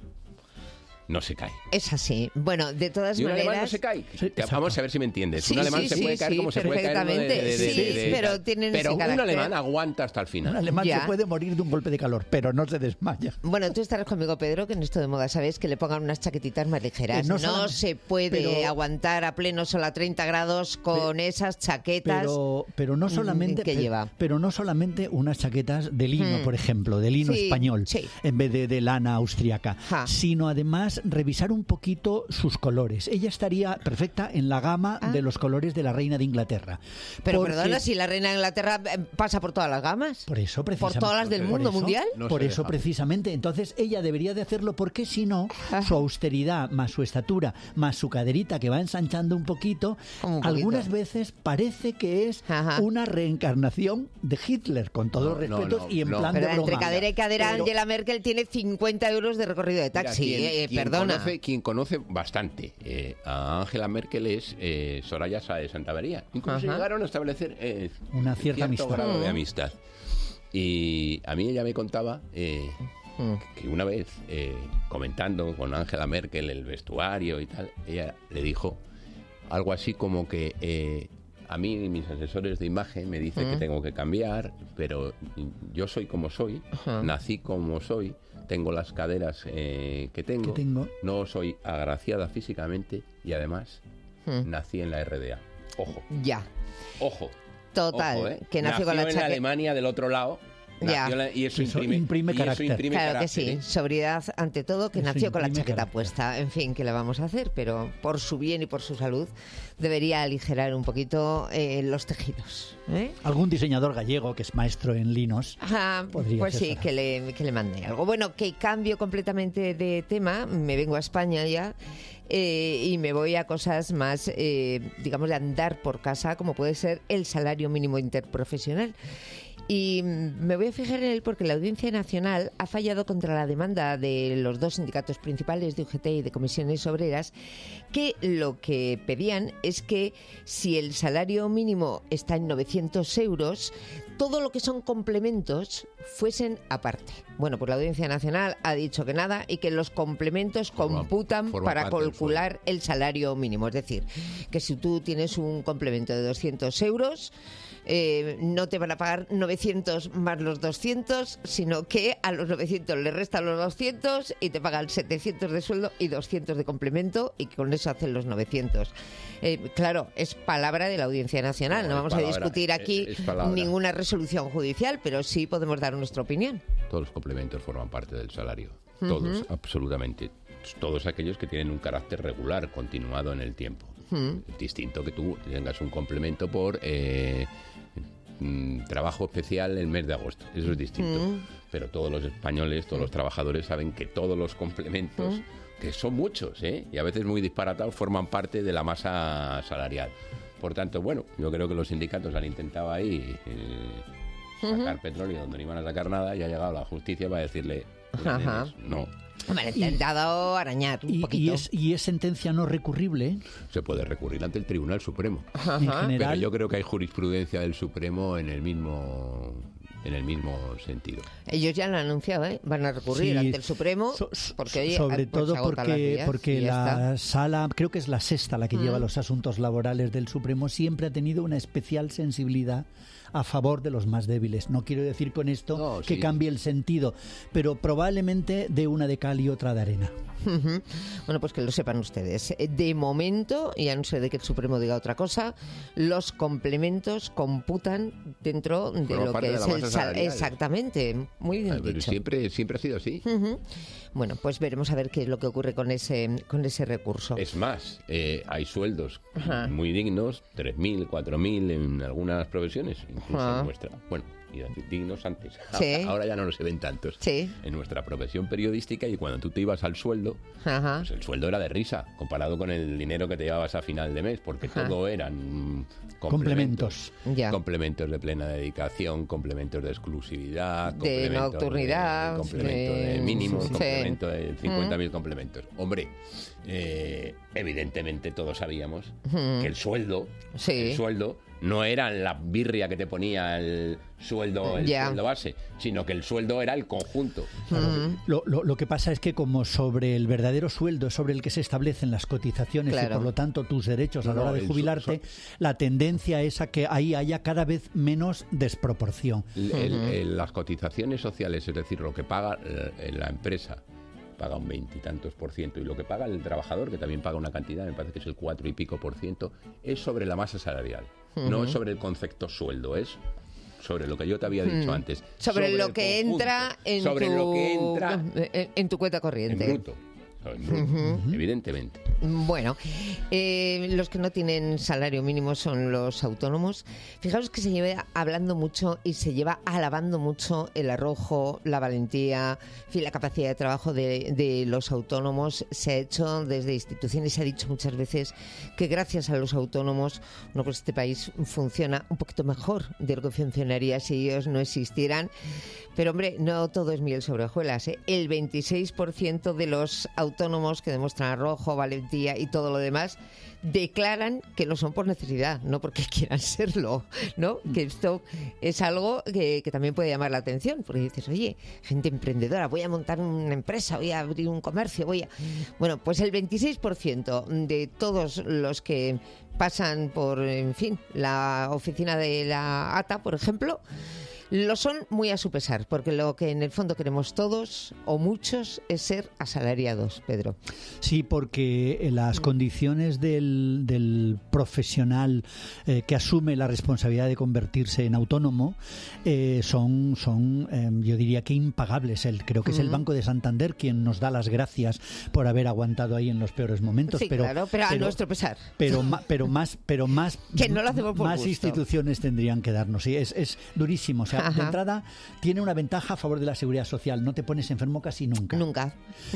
no se cae. Es así. Bueno, de todas Y un maneras... alemán no se cae. Vamos a ver si me entiendes. Sí, un alemán sí, se sí, puede caer sí, como se puede caer uno de, perfectamente. de- de- Sí, de- de- pero tienen pero ese un carácter. alemán aguanta hasta el final. Un alemán Ya. se puede morir de un golpe de calor, pero no se desmaya. Bueno, tú estarás conmigo, Pedro, que en esto de moda sabes que le pongan unas chaquetitas más ligeras. Eh, no no solamente- se puede pero- aguantar a pleno sol a treinta grados con esas chaquetas Pero, pero no solamente que pe- lleva. pero no solamente unas chaquetas de lino, Mm. por ejemplo, de lino Sí, español, sí. en vez de, de lana austriaca, Ja. sino además es revisar un poquito sus colores. Ella estaría perfecta en la gama ah. de los colores de la reina de Inglaterra. Pero porque... perdona, si la reina de Inglaterra pasa por todas las gamas. Por eso, precisamente. Por todas las del mundo eso, mundial. No por eso, deja. precisamente. Entonces, ella debería de hacerlo porque si no, su austeridad, más su estatura, más su caderita que va ensanchando un poquito, un algunas veces parece que es Ajá. una reencarnación de Hitler, con todos no, los respetos no, no, y en no. plan Pero de broma. Entre cadera y cadera, Pero... Angela Merkel tiene cincuenta euros de recorrido de taxi. Mira, quien, eh, quien perdona. Conoce, quien conoce bastante eh, a Angela Merkel es eh, Soraya Sáez de Santamaría. Incluso Ajá. llegaron a establecer eh, una cierta cierto amistad. grado de amistad. Y a mí ella me contaba eh, que una vez, eh, comentando con Angela Merkel el vestuario y tal, ella le dijo algo así como que eh, a mí mis asesores de imagen me dicen uh-huh. que tengo que cambiar, pero yo soy como soy, uh-huh. nací como soy, tengo las caderas eh, que, tengo, que tengo, no soy agraciada físicamente y además uh-huh. nací en la R D A. Ojo. Ya. Ojo. Total, Ojo, ¿eh? que nació, nació con la en chaque... Alemania del otro lado. Ya. La, y eso eso imprime, imprime y carácter. Eso imprime claro carácter, que sí, ¿eh? sobriedad ante todo, que eso nació con la chaqueta carácter. puesta. En fin, ¿qué le vamos a hacer? Pero por su bien y por su salud debería aligerar un poquito eh, los tejidos. ¿eh? Algún diseñador gallego que es maestro en linos. Ajá, pues sí, que le, que le mande algo. Bueno, que cambio completamente de tema, me vengo a España ya. Eh, y me voy a cosas más, eh, digamos, de andar por casa, como puede ser el salario mínimo interprofesional. Y me voy a fijar en él porque la Audiencia Nacional ha fallado contra la demanda de los dos sindicatos principales, de U G T y de Comisiones Obreras, que lo que pedían es que si el salario mínimo está en novecientos euros, todo lo que son complementos fuesen aparte. Bueno, pues la Audiencia Nacional ha dicho que nada y que los complementos forma, computan forma para calcular el salario mínimo. Es decir, que si tú tienes un complemento de doscientos euros... Eh, no te van a pagar novecientos más los doscientos, sino que a los novecientos le restan los doscientos y te pagan setecientos de sueldo y doscientos de complemento y con eso hacen los novecientos. Eh, claro, es palabra de la Audiencia Nacional, no, no vamos palabra, a discutir aquí es, es ninguna resolución judicial, pero sí podemos dar nuestra opinión. Todos los complementos forman parte del salario, todos, uh-huh. absolutamente. Todos aquellos que tienen un carácter regular, continuado en el tiempo. Uh-huh. Distinto que tú tengas un complemento por... Eh, trabajo especial el mes de agosto, eso es distinto, mm. pero todos los españoles, todos los trabajadores saben que todos los complementos, mm. que son muchos, ¿eh? y a veces muy disparatados, forman parte de la masa salarial. Por tanto, bueno, yo creo que los sindicatos han intentado ahí eh, sacar uh-huh. petróleo donde no iban a sacar nada y ha llegado la justicia para decirle, nenes, no. Me han intentado arañar un y, poquito. Y es, y es sentencia no recurrible. Se puede recurrir ante el Tribunal Supremo. Ajá. En general, pero yo creo que hay jurisprudencia del Supremo en el mismo en el mismo sentido. Ellos ya lo han anunciado, ¿eh? Van a recurrir sí, ante el Supremo. So, porque, oye, sobre pues, todo porque, porque la está. sala, creo que es la sexta la que mm. lleva los asuntos laborales del Supremo, siempre ha tenido una especial sensibilidad a favor de los más débiles. No quiero decir con esto no, que sí. cambie el sentido, pero probablemente de una de cal y otra de arena. Uh-huh. Bueno, pues que lo sepan ustedes. De momento, y a no ser de que el Supremo diga otra cosa, los complementos computan dentro de Pero lo que de es el salario. Exactamente, muy bien Pero dicho. Siempre, siempre ha sido así. Uh-huh. Bueno, pues veremos a ver qué es lo que ocurre con ese, con ese recurso. Es más, eh, hay sueldos uh-huh. muy dignos, tres mil, cuatro mil en algunas profesiones, incluso uh-huh. en nuestra. Bueno, dignos antes. Sí. Ahora ya no se ven tantos. Sí. En nuestra profesión periodística, y cuando tú te ibas al sueldo, Ajá. pues el sueldo era de risa comparado con el dinero que te llevabas a final de mes, porque Ajá. todo eran complementos. Complementos. Complementos de plena dedicación, complementos de exclusividad, de nocturnidad, de, complemento de, de mínimo, sí. complemento de cincuenta mil mm. complementos. Hombre, eh, evidentemente todos sabíamos mm. que el sueldo, sí. el sueldo no era la birria que te ponía el sueldo, el yeah. sueldo base, sino que el sueldo era el conjunto. Claro. Uh-huh. Lo, lo, lo que pasa es que como sobre el verdadero sueldo es sobre el que se establecen las cotizaciones claro. y por lo tanto tus derechos a la hora de jubilarte, so, so, la tendencia es a que ahí haya cada vez menos desproporción. El, el, el, las cotizaciones sociales, es decir, lo que paga la, la empresa, paga un veintitantos por ciento, y lo que paga el trabajador, que también paga una cantidad, me parece que es el cuatro y pico por ciento, es sobre la masa salarial. Uh-huh. No es sobre el concepto sueldo, es sobre lo que yo te había dicho uh-huh. antes. Sobre, sobre lo que conjunto, entra en sobre tu lo que entra en, en tu cuenta corriente. En bruto. Uh-huh. Evidentemente. Bueno, eh, los que no tienen salario mínimo son los autónomos. Fijaos que se lleva hablando mucho y se lleva alabando mucho el arrojo, la valentía, en fin, la capacidad de trabajo de, de los autónomos. Se ha hecho desde instituciones, se ha dicho muchas veces que gracias a los autónomos, no, pues este país funciona un poquito mejor de lo que funcionaría si ellos no existieran. Pero hombre, no todo es miel sobre hojuelas, ¿eh? El veintiséis por ciento de los autónomos que demuestran arrojo, valentía y todo lo demás declaran que lo son por necesidad, no porque quieran serlo, ¿no? Que esto es algo que, que también puede llamar la atención, porque dices, oye, gente emprendedora, voy a montar una empresa, voy a abrir un comercio, voy a... Bueno, pues el veintiséis por ciento de todos los que pasan por, en fin, la oficina de la A T A, por ejemplo, lo son muy a su pesar, porque lo que en el fondo queremos todos, o muchos, es ser asalariados, Pedro. Sí, porque las condiciones del, del profesional eh, que asume la responsabilidad de convertirse en autónomo eh, son, son eh, yo diría que impagables. El, creo que es el Banco de Santander quien nos da las gracias por haber aguantado ahí en los peores momentos. Sí, pero, claro, pero, pero a nuestro pesar. Pero, ma, pero más, pero más, que no lo hacemos por más gusto. Instituciones tendrían que darnos. Sí, es, es durísimo. O sea, Ajá. de entrada tiene una ventaja a favor de la seguridad social. No te pones enfermo casi nunca. Nunca.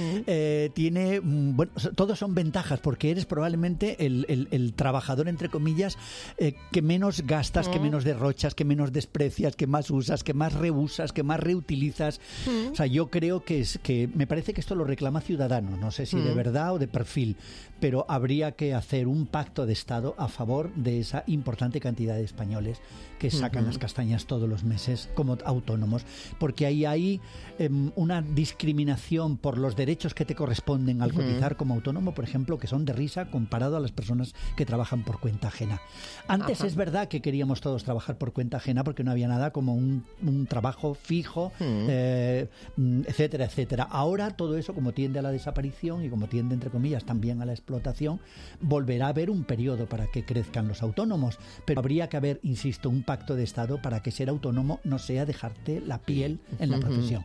Eh, tiene, bueno, todos son ventajas porque eres probablemente el, el, el trabajador, entre comillas, eh, que menos gastas, mm. que menos derrochas, que menos desprecias, que más usas, que más reusas, que más reutilizas. Mm. O sea, yo creo que es que me parece que esto lo reclama Ciudadanos. No sé si mm. de verdad o de perfil, pero habría que hacer un pacto de Estado a favor de esa importante cantidad de españoles que sacan uh-huh. las castañas todos los meses como autónomos, porque ahí hay eh, una discriminación por los derechos que te corresponden al uh-huh. cotizar como autónomo, por ejemplo, que son de risa comparado a las personas que trabajan por cuenta ajena. Antes uh-huh. es verdad que queríamos todos trabajar por cuenta ajena porque no había nada como un, un trabajo fijo, uh-huh. eh, etcétera, etcétera. Ahora todo eso, como tiende a la desaparición y como tiende, entre comillas, también a la explotación, volverá a haber un periodo para que crezcan los autónomos, pero habría que haber, insisto, un pacto de Estado para que ser autónomo no sea dejarte la piel en la profesión.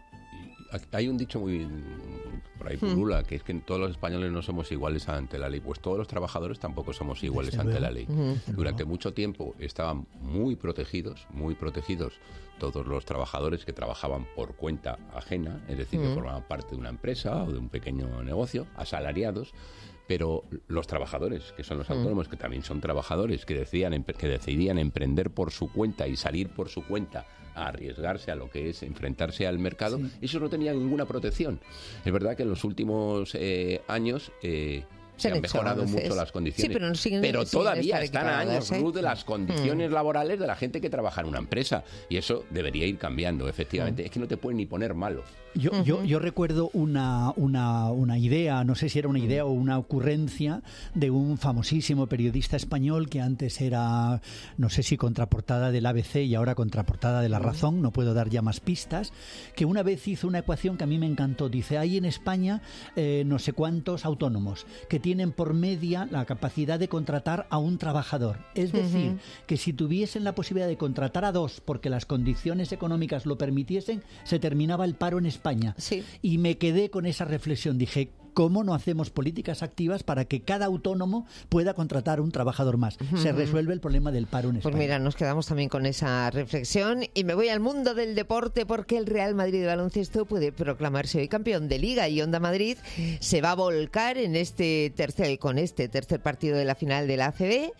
Hay un dicho muy por ahí pulula, que es que todos los españoles no somos iguales ante la ley. Pues todos los trabajadores tampoco somos iguales Desde ante luego. la ley. Uh-huh. Durante mucho tiempo estaban muy protegidos, muy protegidos todos los trabajadores que trabajaban por cuenta ajena, es decir, uh-huh. que formaban parte de una empresa o de un pequeño negocio, asalariados. Pero los trabajadores, que son los autónomos, que también son trabajadores, que decidían, que decidían emprender por su cuenta y salir por su cuenta a arriesgarse a lo que es enfrentarse al mercado, sí. esos no tenían ninguna protección. Es verdad que en los últimos eh, años... Eh, Se, se han mejorado hecho, mucho las condiciones, sí, pero, no siguen, pero siguen todavía están a años ¿eh? luz de las condiciones mm. laborales de la gente que trabaja en una empresa, y eso debería ir cambiando, efectivamente. Mm. Es que no te pueden ni poner malo. Yo, uh-huh. yo, yo recuerdo una, una, una idea, no sé si era una idea o una ocurrencia de un famosísimo periodista español que antes era, no sé si contraportada del A B C y ahora contraportada de La Razón, no puedo dar ya más pistas, que una vez hizo una ecuación que a mí me encantó. Dice, hay en España eh, no sé cuántos autónomos que tienen por media la capacidad de contratar a un trabajador. Es decir, uh-huh. que si tuviesen la posibilidad de contratar a dos porque las condiciones económicas lo permitiesen, se terminaba el paro en España. España. Sí. Y me quedé con esa reflexión. Dije, ¿cómo no hacemos políticas activas para que cada autónomo pueda contratar a un trabajador más? Uh-huh. Se resuelve el problema del paro en España. Pues mira, nos quedamos también con esa reflexión y me voy al mundo del deporte porque el Real Madrid de baloncesto puede proclamarse hoy campeón de Liga y Onda Madrid se va a volcar en este tercer, con este tercer partido de la final de la A C B.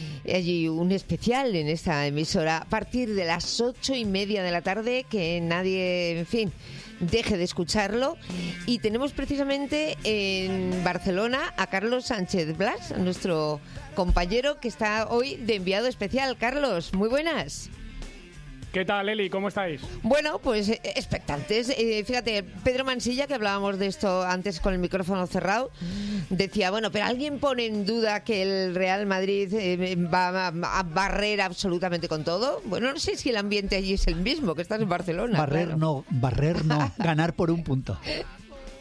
Allí un especial en esta emisora a partir de las ocho y media de la tarde, que nadie, en fin, deje de escucharlo. Y tenemos precisamente en Barcelona a Carlos Sánchez Blas, nuestro compañero que está hoy de enviado especial. Carlos, muy buenas. ¿Qué tal, Eli? ¿Cómo estáis? Bueno, pues eh, expectantes. Eh, fíjate, Pedro Mansilla, que hablábamos de esto antes con el micrófono cerrado, decía, bueno, pero ¿alguien pone en duda que el Real Madrid eh, va a, a barrer absolutamente con todo? Bueno, no sé si el ambiente allí es el mismo, que estás en Barcelona. Barrer claro. no, barrer no, ganar por un punto.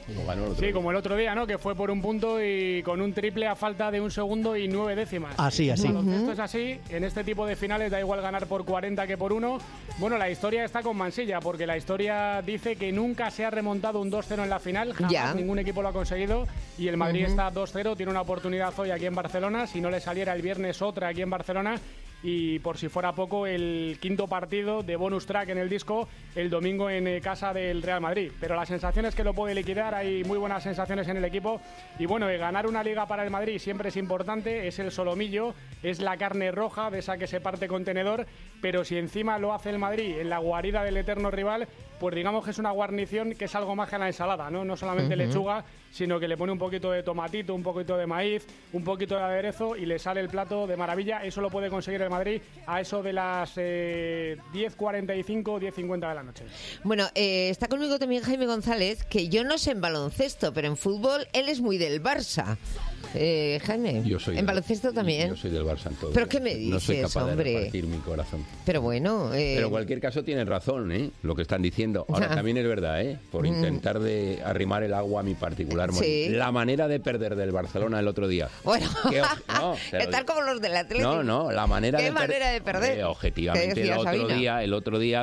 Como ganó el otro Sí, día. como el otro día, ¿no? Que fue por un punto y con un triple a falta de un segundo y nueve décimas. Así, así. Bueno, esto es así. En este tipo de finales da igual ganar por cuarenta que por uno. Bueno, la historia está con Mansilla, porque la historia dice que nunca se ha remontado un dos cero en la final. Jamás Ya. ningún equipo lo ha conseguido. Y el Madrid Ujú. está dos cero. Tiene una oportunidad hoy aquí en Barcelona. Si no le saliera el viernes, otra aquí en Barcelona. Y por si fuera poco, el quinto partido de bonus track en el disco el domingo en eh, casa del Real Madrid. Pero la sensación es que lo puede liquidar, hay muy buenas sensaciones en el equipo. Y bueno, eh, ganar una liga para el Madrid siempre es importante, es el solomillo, es la carne roja de esa que se parte con tenedor, pero si encima lo hace el Madrid en la guarida del eterno rival, pues digamos que es una guarnición que es algo más que la ensalada, ¿no? No solamente Ujú. lechuga, sino que le pone un poquito de tomatito, un poquito de maíz, un poquito de aderezo y le sale el plato de maravilla. Eso lo puede conseguir el Madrid a eso de las eh, diez cuarenta y cinco, diez cincuenta de la noche. Bueno, eh, está conmigo también Jaime González, que yo no sé en baloncesto, pero en fútbol él es muy del Barça. Eh, Jaime, Yo soy en del- baloncesto también. Yo soy del Barça en todo. ¿Pero qué me No soy dices, capaz hombre? de repartir mi corazón. Pero bueno... eh, Pero en cualquier caso tienen razón, ¿eh? Lo que están diciendo. Ahora, Ya. también es verdad, ¿eh? Por Mm. intentar de arrimar el agua a mi particular morir. Sí. La manera de perder del Barcelona el otro día. Bueno, Que oj- no, te lo estar digo. como los del Atlético. No, no, la manera ¿Qué de per- manera de perder? Eh, objetivamente, ¿Qué el decía otro Sabina? día, el otro día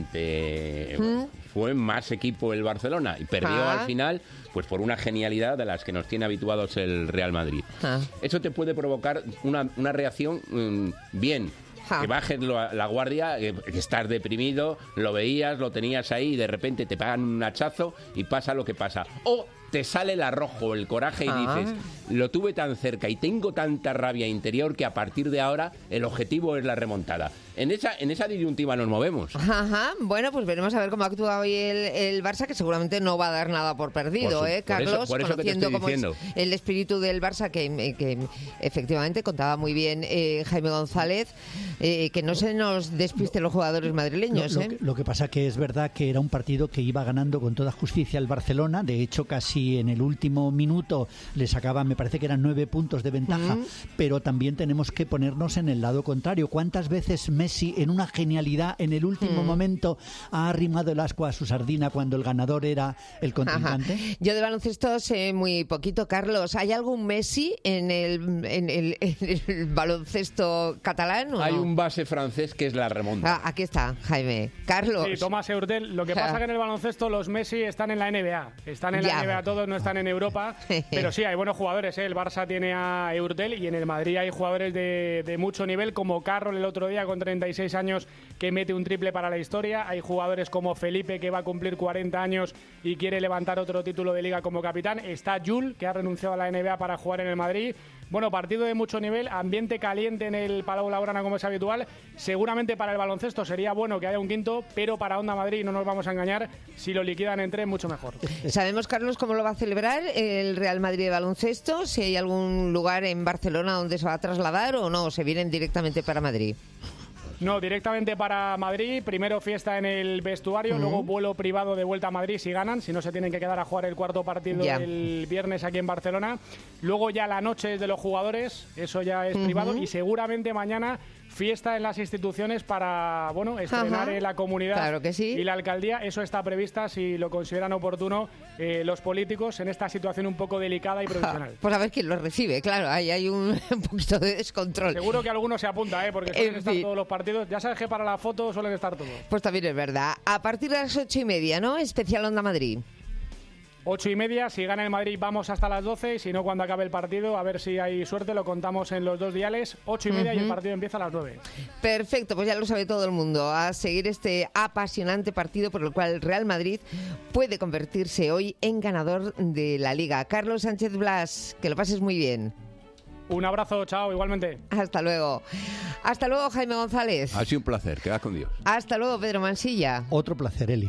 durante ¿Mm? fue más equipo el Barcelona y perdió Ah. al final, pues por una genialidad de las que nos tiene habituados el Real Madrid. Ah. Eso te puede provocar una, una reacción mm, bien. Ja. Que bajes lo- la guardia, que, que estás deprimido, lo veías, lo tenías ahí y de repente te pagan un hachazo y pasa lo que pasa. O te sale el arrojo, el coraje y Ah. dices, lo tuve tan cerca y tengo tanta rabia interior que a partir de ahora el objetivo es la remontada. En esa, en esa disyuntiva nos movemos. Ajá, bueno, pues veremos a ver cómo actúa hoy el, el Barça, que seguramente no va a dar nada por perdido, Por su- ¿eh, por eso- Carlos? por eso que te Conociendo estoy cómo es diciendo. el espíritu del Barça, que, que efectivamente contaba muy bien eh, Jaime González, eh, que no se nos despisten los jugadores madrileños, Lo, lo ¿eh? que, lo que pasa que es verdad que era un partido que iba ganando con toda justicia el Barcelona. De hecho, casi en el último minuto le sacaba, me parece que eran nueve puntos de ventaja. Mm. Pero también tenemos que ponernos en el lado contrario. ¿Cuántas veces Messi, en una genialidad, en el último Mm. momento, ha arrimado el ascua a su sardina cuando el ganador era el Ajá. contrincante? Yo de baloncesto sé muy poquito, Carlos. ¿Hay algún Messi en el, en el, en el baloncesto catalán o Hay no? un base francés que es la remonta. Ah, aquí está, Jaime. Carlos. Sí, Tomás Eurtel. Lo que pasa que en el baloncesto los Messi están en la N B A. Están en Ya. la N B A todos, no están en Europa. Pero sí, hay buenos jugadores, ¿eh? El Barça tiene a Eurtel y en el Madrid hay jugadores de, de mucho nivel, como Carroll el otro día con treinta y seis años que mete un triple para la historia. Hay jugadores como Felipe, que va a cumplir cuarenta años y quiere levantar otro título de liga como capitán. Está Jul, que ha renunciado a la N B A para jugar en el Madrid. Bueno, partido de mucho nivel, ambiente caliente en el Palau Blaugrana como es habitual. Seguramente para el baloncesto sería bueno que haya un quinto, pero para Onda Madrid, no nos vamos a engañar, si lo liquidan en tres, mucho mejor. ¿Sabemos, Carlos, cómo lo va a celebrar el Real Madrid de baloncesto? ¿Si hay algún lugar en Barcelona donde se va a trasladar o no? ¿Se vienen directamente para Madrid? No, directamente para Madrid. Primero fiesta en el vestuario, Ujú. luego vuelo privado de vuelta a Madrid si ganan, si no se tienen que quedar a jugar el cuarto partido Ya. el viernes aquí en Barcelona. Luego ya la noche es de los jugadores, eso ya es Ujú. privado. Y seguramente mañana fiesta en las instituciones para, bueno, estrenar Ajá. en la comunidad Claro que sí. y la alcaldía. Eso está prevista, si lo consideran oportuno, eh, los políticos en esta situación un poco delicada y provisional. Pues a ver quién lo recibe, claro, ahí hay un, un poquito de descontrol. Seguro que alguno se apunta, ¿eh? Porque suelen En estar fin. todos los partidos. Ya sabes que para la foto suelen estar todos. Pues también es verdad. A partir de las ocho y media, ¿no? Especial Onda Madrid. Ocho y media, si gana el Madrid vamos hasta las doce y si no cuando acabe el partido, a ver si hay suerte, lo contamos en los dos diales. Ocho y media y el Ujú. partido empieza a las nueve. Perfecto, pues ya lo sabe todo el mundo. A seguir este apasionante partido por el cual el Real Madrid puede convertirse hoy en ganador de la Liga. Carlos Sánchez Blas, que lo pases muy bien. Un abrazo, chao, igualmente. Hasta luego. Hasta luego, Jaime González. Ha sido un placer, quedad con Dios. Hasta luego, Pedro Mansilla. Otro placer, Eli.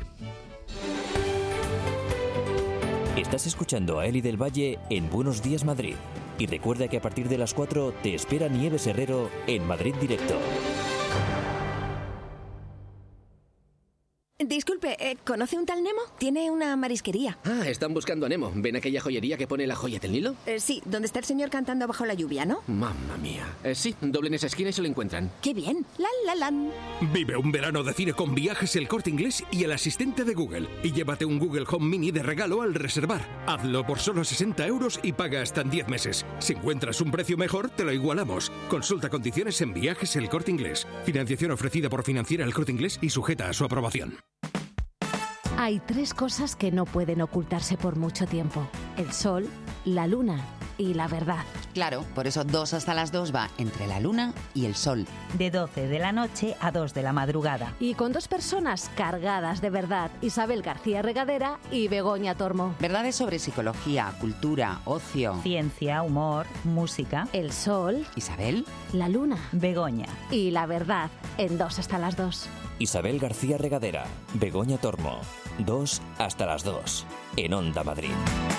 Estás escuchando a Eli del Valle en Buenos Días Madrid. Y recuerda que a partir de las cuatro te espera Nieves Herrero en Madrid Directo. Disculpe, eh, ¿conoce un tal Nemo? Tiene una marisquería. Ah, están buscando a Nemo. ¿Ven aquella joyería que pone la joya del Nilo? Eh, sí, donde está el señor cantando bajo la lluvia, ¿no? Mamma mía. Eh, sí, doblen esa esquina y se lo encuentran. ¡Qué bien! ¡La, la, la! Vive un verano de cine con Viajes El Corte Inglés y el asistente de Google. Y llévate un Google Home Mini de regalo al reservar. Hazlo por solo sesenta euros y paga hasta en diez meses. Si encuentras un precio mejor, te lo igualamos. Consulta condiciones en Viajes El Corte Inglés. Financiación ofrecida por Financiera El Corte Inglés y sujeta a su aprobación. Hay tres cosas que no pueden ocultarse por mucho tiempo: el sol, la luna y la verdad. Claro, por eso dos hasta las dos va entre la luna y el sol. De doce de la noche a dos de la madrugada. Y con dos personas cargadas de verdad: Isabel García Regadera y Begoña Tormo. Verdades sobre psicología, cultura, ocio, ciencia, humor, música. El sol, Isabel, la luna, Begoña y la verdad en dos hasta las dos. Isabel García Regadera, Begoña Tormo, dos hasta las dos, en Onda Madrid.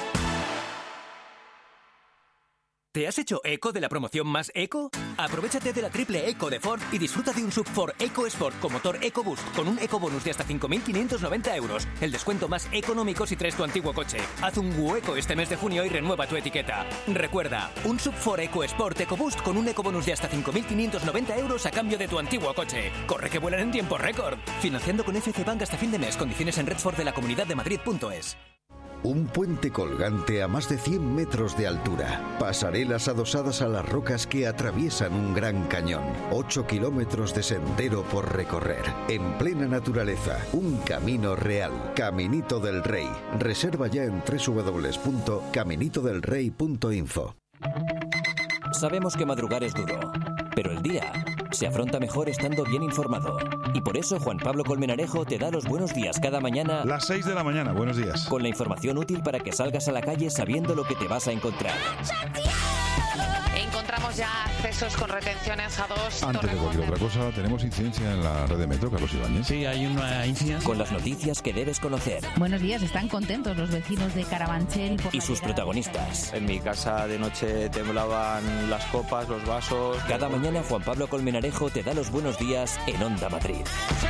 ¿Te has hecho eco de la promoción más eco? Aprovechate de la triple eco de Ford y disfruta de un sub cuatro EcoSport con motor EcoBoost con un ecobonus de hasta cinco mil quinientos noventa euros. El descuento más económico si traes tu antiguo coche. Haz un hueco este mes de junio y renueva tu etiqueta. Recuerda, un sub cuatro EcoSport EcoBoost con un ecobonus de hasta cinco mil quinientos noventa euros a cambio de tu antiguo coche. Corre que vuelan en tiempo récord. Financiando con F C Bank hasta fin de mes. Condiciones en redford de la comunidad de Madrid punto es. Un puente colgante a más de cien metros de altura. Pasarelas adosadas a las rocas que atraviesan un gran cañón. ocho kilómetros de sendero por recorrer. En plena naturaleza. Un camino real. Caminito del Rey. Reserva ya en doble u doble u doble u punto caminito del rey punto info. Sabemos que madrugar es duro, pero el día se afronta mejor estando bien informado. Y por eso Juan Pablo Colmenarejo te da los buenos días cada mañana. Las seis de la mañana, buenos días. Con la información útil para que salgas a la calle sabiendo lo que te vas a encontrar. Encontramos ya accesos con retenciones a dos. Antes de cualquier otra cosa, tenemos incidencia en la red de metro, Carlos Ibáñez. Sí, hay una incidencia. Con las noticias que debes conocer. Buenos días, están contentos los vecinos de Carabanchel. Por y sus protagonistas. En mi casa de noche temblaban las copas, los vasos. Cada mañana Juan Pablo Colmenarejo te da los buenos días en Onda Madrid.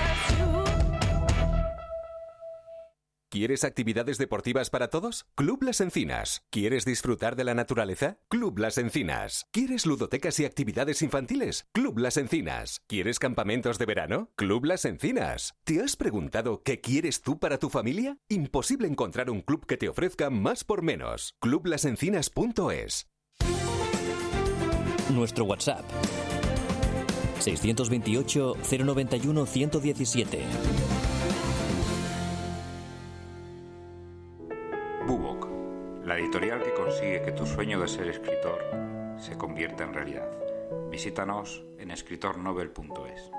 ¿Quieres actividades deportivas para todos? Club Las Encinas. ¿Quieres disfrutar de la naturaleza? Club Las Encinas. ¿Quieres ludotecas y actividades infantiles? Club Las Encinas. ¿Quieres campamentos de verano? Club Las Encinas. ¿Te has preguntado qué quieres tú para tu familia? Imposible encontrar un club que te ofrezca más por menos. club las encinas punto es. Nuestro WhatsApp seiscientos veintiocho, cero noventa y uno, ciento diecisiete. Bubok, la editorial que consigue que tu sueño de ser escritor se convierta en realidad. Visítanos en escritor nobel punto es.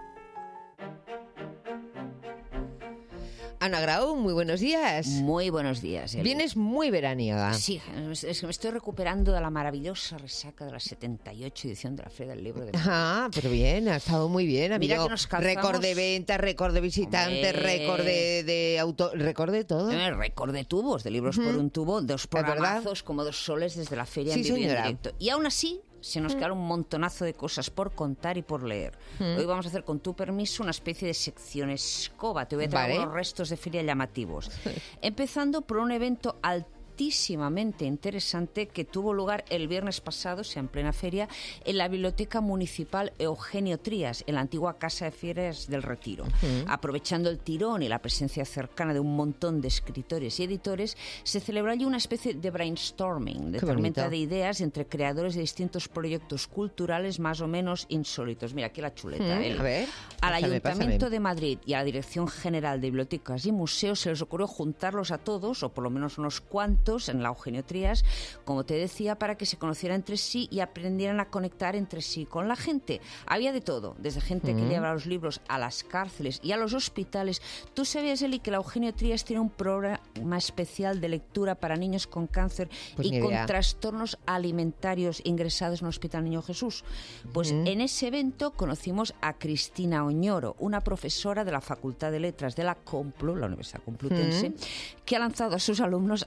Ana Grau, muy buenos días. Muy buenos días. Eli. Vienes muy veraniega. Sí, es que me estoy recuperando de la maravillosa resaca de la setenta y ocho edición de la Feria del Libro de Madrid. Ah, pero bien, ha estado muy bien. Ha Mira habido que nos calzamos... récord de ventas, récord de visitantes, Hombre... récord de, de auto... récord de todo. Eh, récord de tubos, de libros uh-huh. por un tubo, dos programazos como dos soles desde la feria sí, en vivo y en señora. directo. Y aún así... se nos quedaron un montonazo de cosas por contar y por leer. Mm. Hoy vamos a hacer, con tu permiso, una especie de sección escoba. Te voy a traer vale. unos restos de feria llamativos. Empezando por un evento altísimamente interesante que tuvo lugar el viernes pasado, o sea, en plena feria, en la Biblioteca Municipal Eugenio Trías, en la antigua Casa de Fieras del Retiro. Uh-huh. Aprovechando el tirón y la presencia cercana de un montón de escritores y editores, se celebró allí una especie de brainstorming, de Qué tormenta bonito. de ideas entre creadores de distintos proyectos culturales más o menos insólitos. Mira, aquí la chuleta. Uh-huh. A ver, Al pásame, Ayuntamiento pásame. de Madrid y a la Dirección General de Bibliotecas y Museos se les ocurrió juntarlos a todos, o por lo menos unos cuantos, en la Eugenio Trías, como te decía, para que se conocieran entre sí y aprendieran a conectar entre sí con la gente. Había de todo, desde gente mm. que llevaba los libros a las cárceles y a los hospitales. ¿Tú sabías, Eli, que la Eugenio Trías tiene un programa especial de lectura para niños con cáncer pues y con trastornos alimentarios ingresados en el Hospital Niño Jesús? Pues mm. en ese evento conocimos a Cristina Oñoro, una profesora de la Facultad de Letras de la Complu, la Universidad Complutense, mm. que ha lanzado a sus alumnos al reto de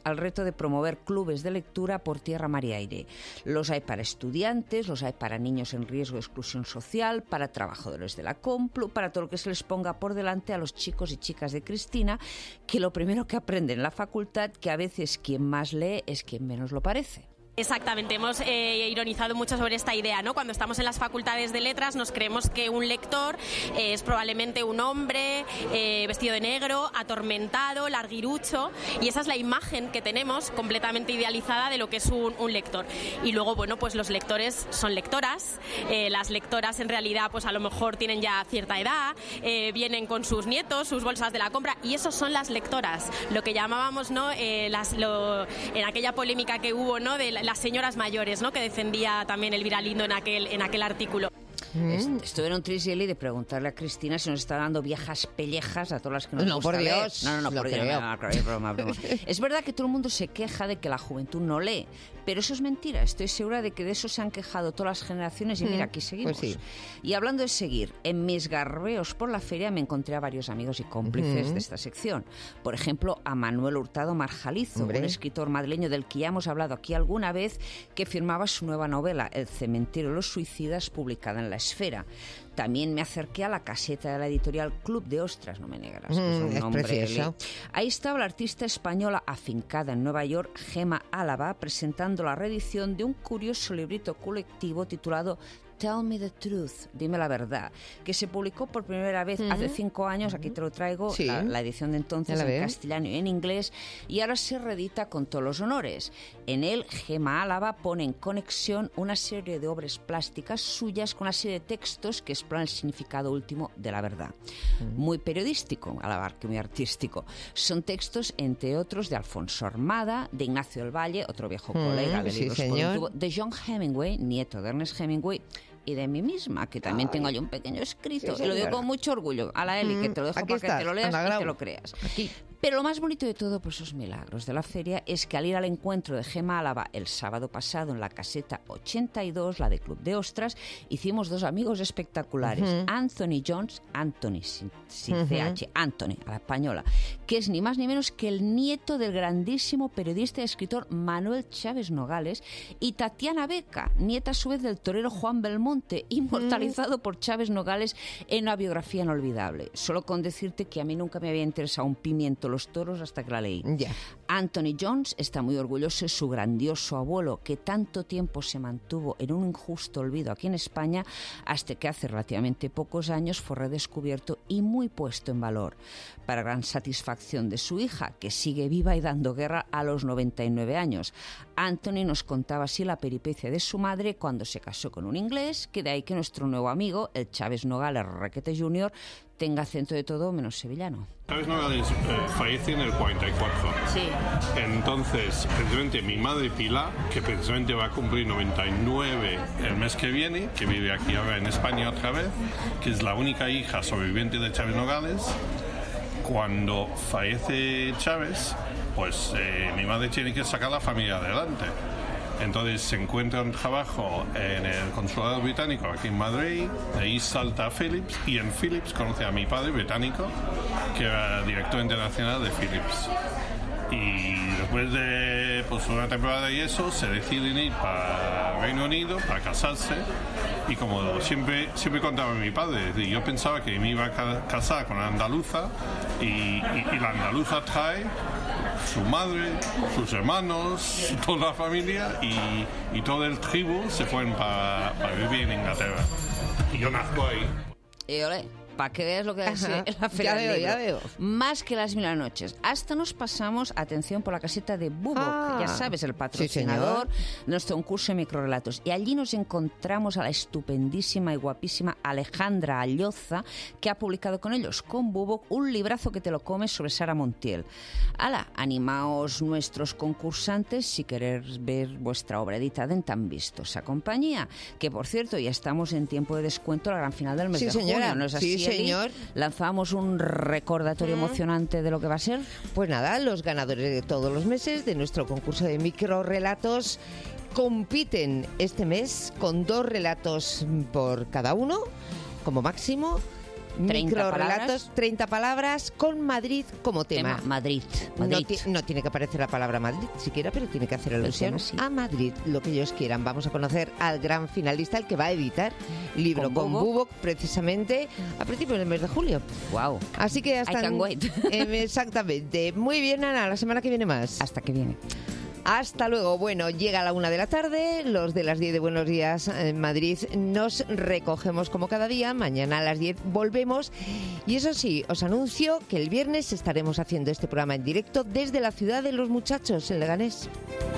de promover clubes de lectura por tierra, mar y aire. Los hay para estudiantes, los hay para niños en riesgo de exclusión social, para trabajadores de la Complu, para todo lo que se les ponga por delante a los chicos y chicas de Cristina, que lo primero que aprenden en la facultad, que a veces quien más lee es quien menos lo parece. Exactamente, hemos eh, ironizado mucho sobre esta idea, ¿no? Cuando estamos en las facultades de letras nos creemos que un lector eh, es probablemente un hombre eh, vestido de negro, atormentado, larguirucho, y esa es la imagen que tenemos completamente idealizada de lo que es un, un lector. Y luego, bueno, pues los lectores son lectoras, eh, las lectoras en realidad pues a lo mejor tienen ya cierta edad, eh, vienen con sus nietos, sus bolsas de la compra, y esos son las lectoras, lo que llamábamos, ¿no? Eh, las, lo, en aquella polémica que hubo, ¿no? De la, las señoras mayores, ¿no? Que defendía también Elvira Lindo en aquel, en aquel artículo. Mm. Esto era un triseli de preguntarle a Cristina si nos está dando viejas pellejas a todas las que nos no, gusta por leer. Dios, No, no, no, lo por Dios. creo. No, no, no, broma, broma. Es verdad que todo el mundo se queja de que la juventud no lee, pero eso es mentira. Estoy segura de que de eso se han quejado todas las generaciones y mira, aquí seguimos. Pues sí. Y hablando de seguir, en mis garbeos por la feria me encontré a varios amigos y cómplices Mm. de esta sección. Por ejemplo, a Manuel Hurtado Marjalizo, Hombre. un escritor madrileño del que ya hemos hablado aquí alguna vez, que firmaba su nueva novela, El cementerio de los suicidas, publicada en La Esfera. También me acerqué a la caseta de la editorial Club de Ostras, no me negarás, que es Mm, un es nombre. precioso. Ahí estaba la artista española afincada en Nueva York, Gema Álava, presentando la reedición de un curioso librito colectivo titulado Tell Me the Truth, dime la verdad, que se publicó por primera vez Mm. hace cinco años, aquí te lo traigo, Sí. la, la edición de entonces Ya la en veo. castellano y en inglés, y ahora se reedita con todos los honores. En él, Gema Álava pone en conexión una serie de obras plásticas suyas con una serie de textos que exploran el significado último de la verdad. Muy periodístico, a la vez que muy artístico. Son textos, entre otros, de Alfonso Armada, de Ignacio del Valle, otro viejo Mm, colega de sí, libros por un señor. tubo, de John Hemingway, nieto de Ernest Hemingway, y de mí misma, que también Ay. tengo yo un pequeño escrito. Sí, y lo digo señora. con mucho orgullo. A la Eli, Mm, que te lo dejo aquí para que estás, te lo leas anda, y te grabo. lo creas. Aquí. Pero lo más bonito de todo, por esos milagros de la feria, es que al ir al encuentro de Gema Álava el sábado pasado en la caseta ochenta y dos, la de Club de Ostras, hicimos dos amigos espectaculares. Ujú. Anthony Jones, Anthony sin, sin Ujú. C H, Anthony, a la española, que es ni más ni menos que el nieto del grandísimo periodista y escritor Manuel Chávez Nogales, y Tatiana Beca, nieta a su vez del torero Juan Belmonte, inmortalizado por Chávez Nogales en una biografía inolvidable. Solo con decirte que a mí nunca me había interesado un pimiento los toros hasta que la leí. Ya. Anthony Jones está muy orgulloso de su grandioso abuelo, que tanto tiempo se mantuvo en un injusto olvido aquí en España, hasta que hace relativamente pocos años fue redescubierto y muy puesto en valor, para gran satisfacción de su hija, que sigue viva y dando guerra a los noventa y nueve años. Anthony nos contaba así la peripecia de su madre cuando se casó con un inglés, que de ahí que nuestro nuevo amigo, el Chávez Nogales Requete junior, tenga acento de todo menos sevillano. Chávez Nogales eh, fallece en el cuarenta y cuatro. Sí. Entonces, precisamente mi madre Pilar, que precisamente va a cumplir noventa y nueve el mes que viene, que vive aquí ahora en España otra vez, que es la única hija sobreviviente de Chávez Nogales, cuando fallece Chávez, pues eh, mi madre tiene que sacar la familia adelante. Entonces se encuentra un trabajo en el consulado británico aquí en Madrid, de ahí salta a Philips y en Philips conoce a mi padre británico, que era director internacional de Philips. Y después de pues, una temporada y eso, se deciden ir para Reino Unido para casarse. Y como siempre siempre contaba mi padre, yo pensaba que me iba a ca- casar con una andaluza y, y, y la andaluza trae su madre, sus hermanos, toda la familia y, y todo el tribu se fueron para, para vivir en Inglaterra. Y yo nazco ahí. Y ole, para que veas lo que es Ajá. la feria Ya del veo, libro. ya veo. Más que las mil noches. Hasta nos pasamos, atención, por la caseta de Bubok, Ah, ya sabes, el patrocinador sí, señor. de nuestro concurso de microrelatos. Y allí nos encontramos a la estupendísima y guapísima Alejandra Alloza, que ha publicado con ellos, con Bubok, un librazo que te lo comes sobre Sara Montiel. Ala, animaos nuestros concursantes si queréis ver vuestra obra editada en tan vistosa compañía. Que, por cierto, ya estamos en tiempo de descuento a la gran final del mes Sí, de señora. junio. ¿No es así, Sí, Eli? señor. Lanzamos un recordatorio Mm. emocionante de lo que va a ser. Pues nada, los ganadores de todos los meses de nuestro concurso de microrelatos compiten este mes con dos relatos por cada uno, como máximo. Microrelatos, treinta palabras con Madrid como tema. tema Madrid. Madrid. No, ti- no tiene que aparecer la palabra Madrid siquiera, pero tiene que hacer alusión tema, sí. a Madrid, lo que ellos quieran. Vamos a conocer al gran finalista, el que va a editar libro Con con Bubo. Bubo, precisamente a principios del mes de julio. Wow. Así que hasta... I can wait. Eh, exactamente. Muy bien, Ana, la semana que viene más. Hasta que viene. Hasta luego. Bueno, llega la una de la tarde, los de las diez de Buenos Días en Madrid nos recogemos como cada día. Mañana a las diez volvemos. Y eso sí, os anuncio que el viernes estaremos haciendo este programa en directo desde la ciudad de los muchachos, en Leganés.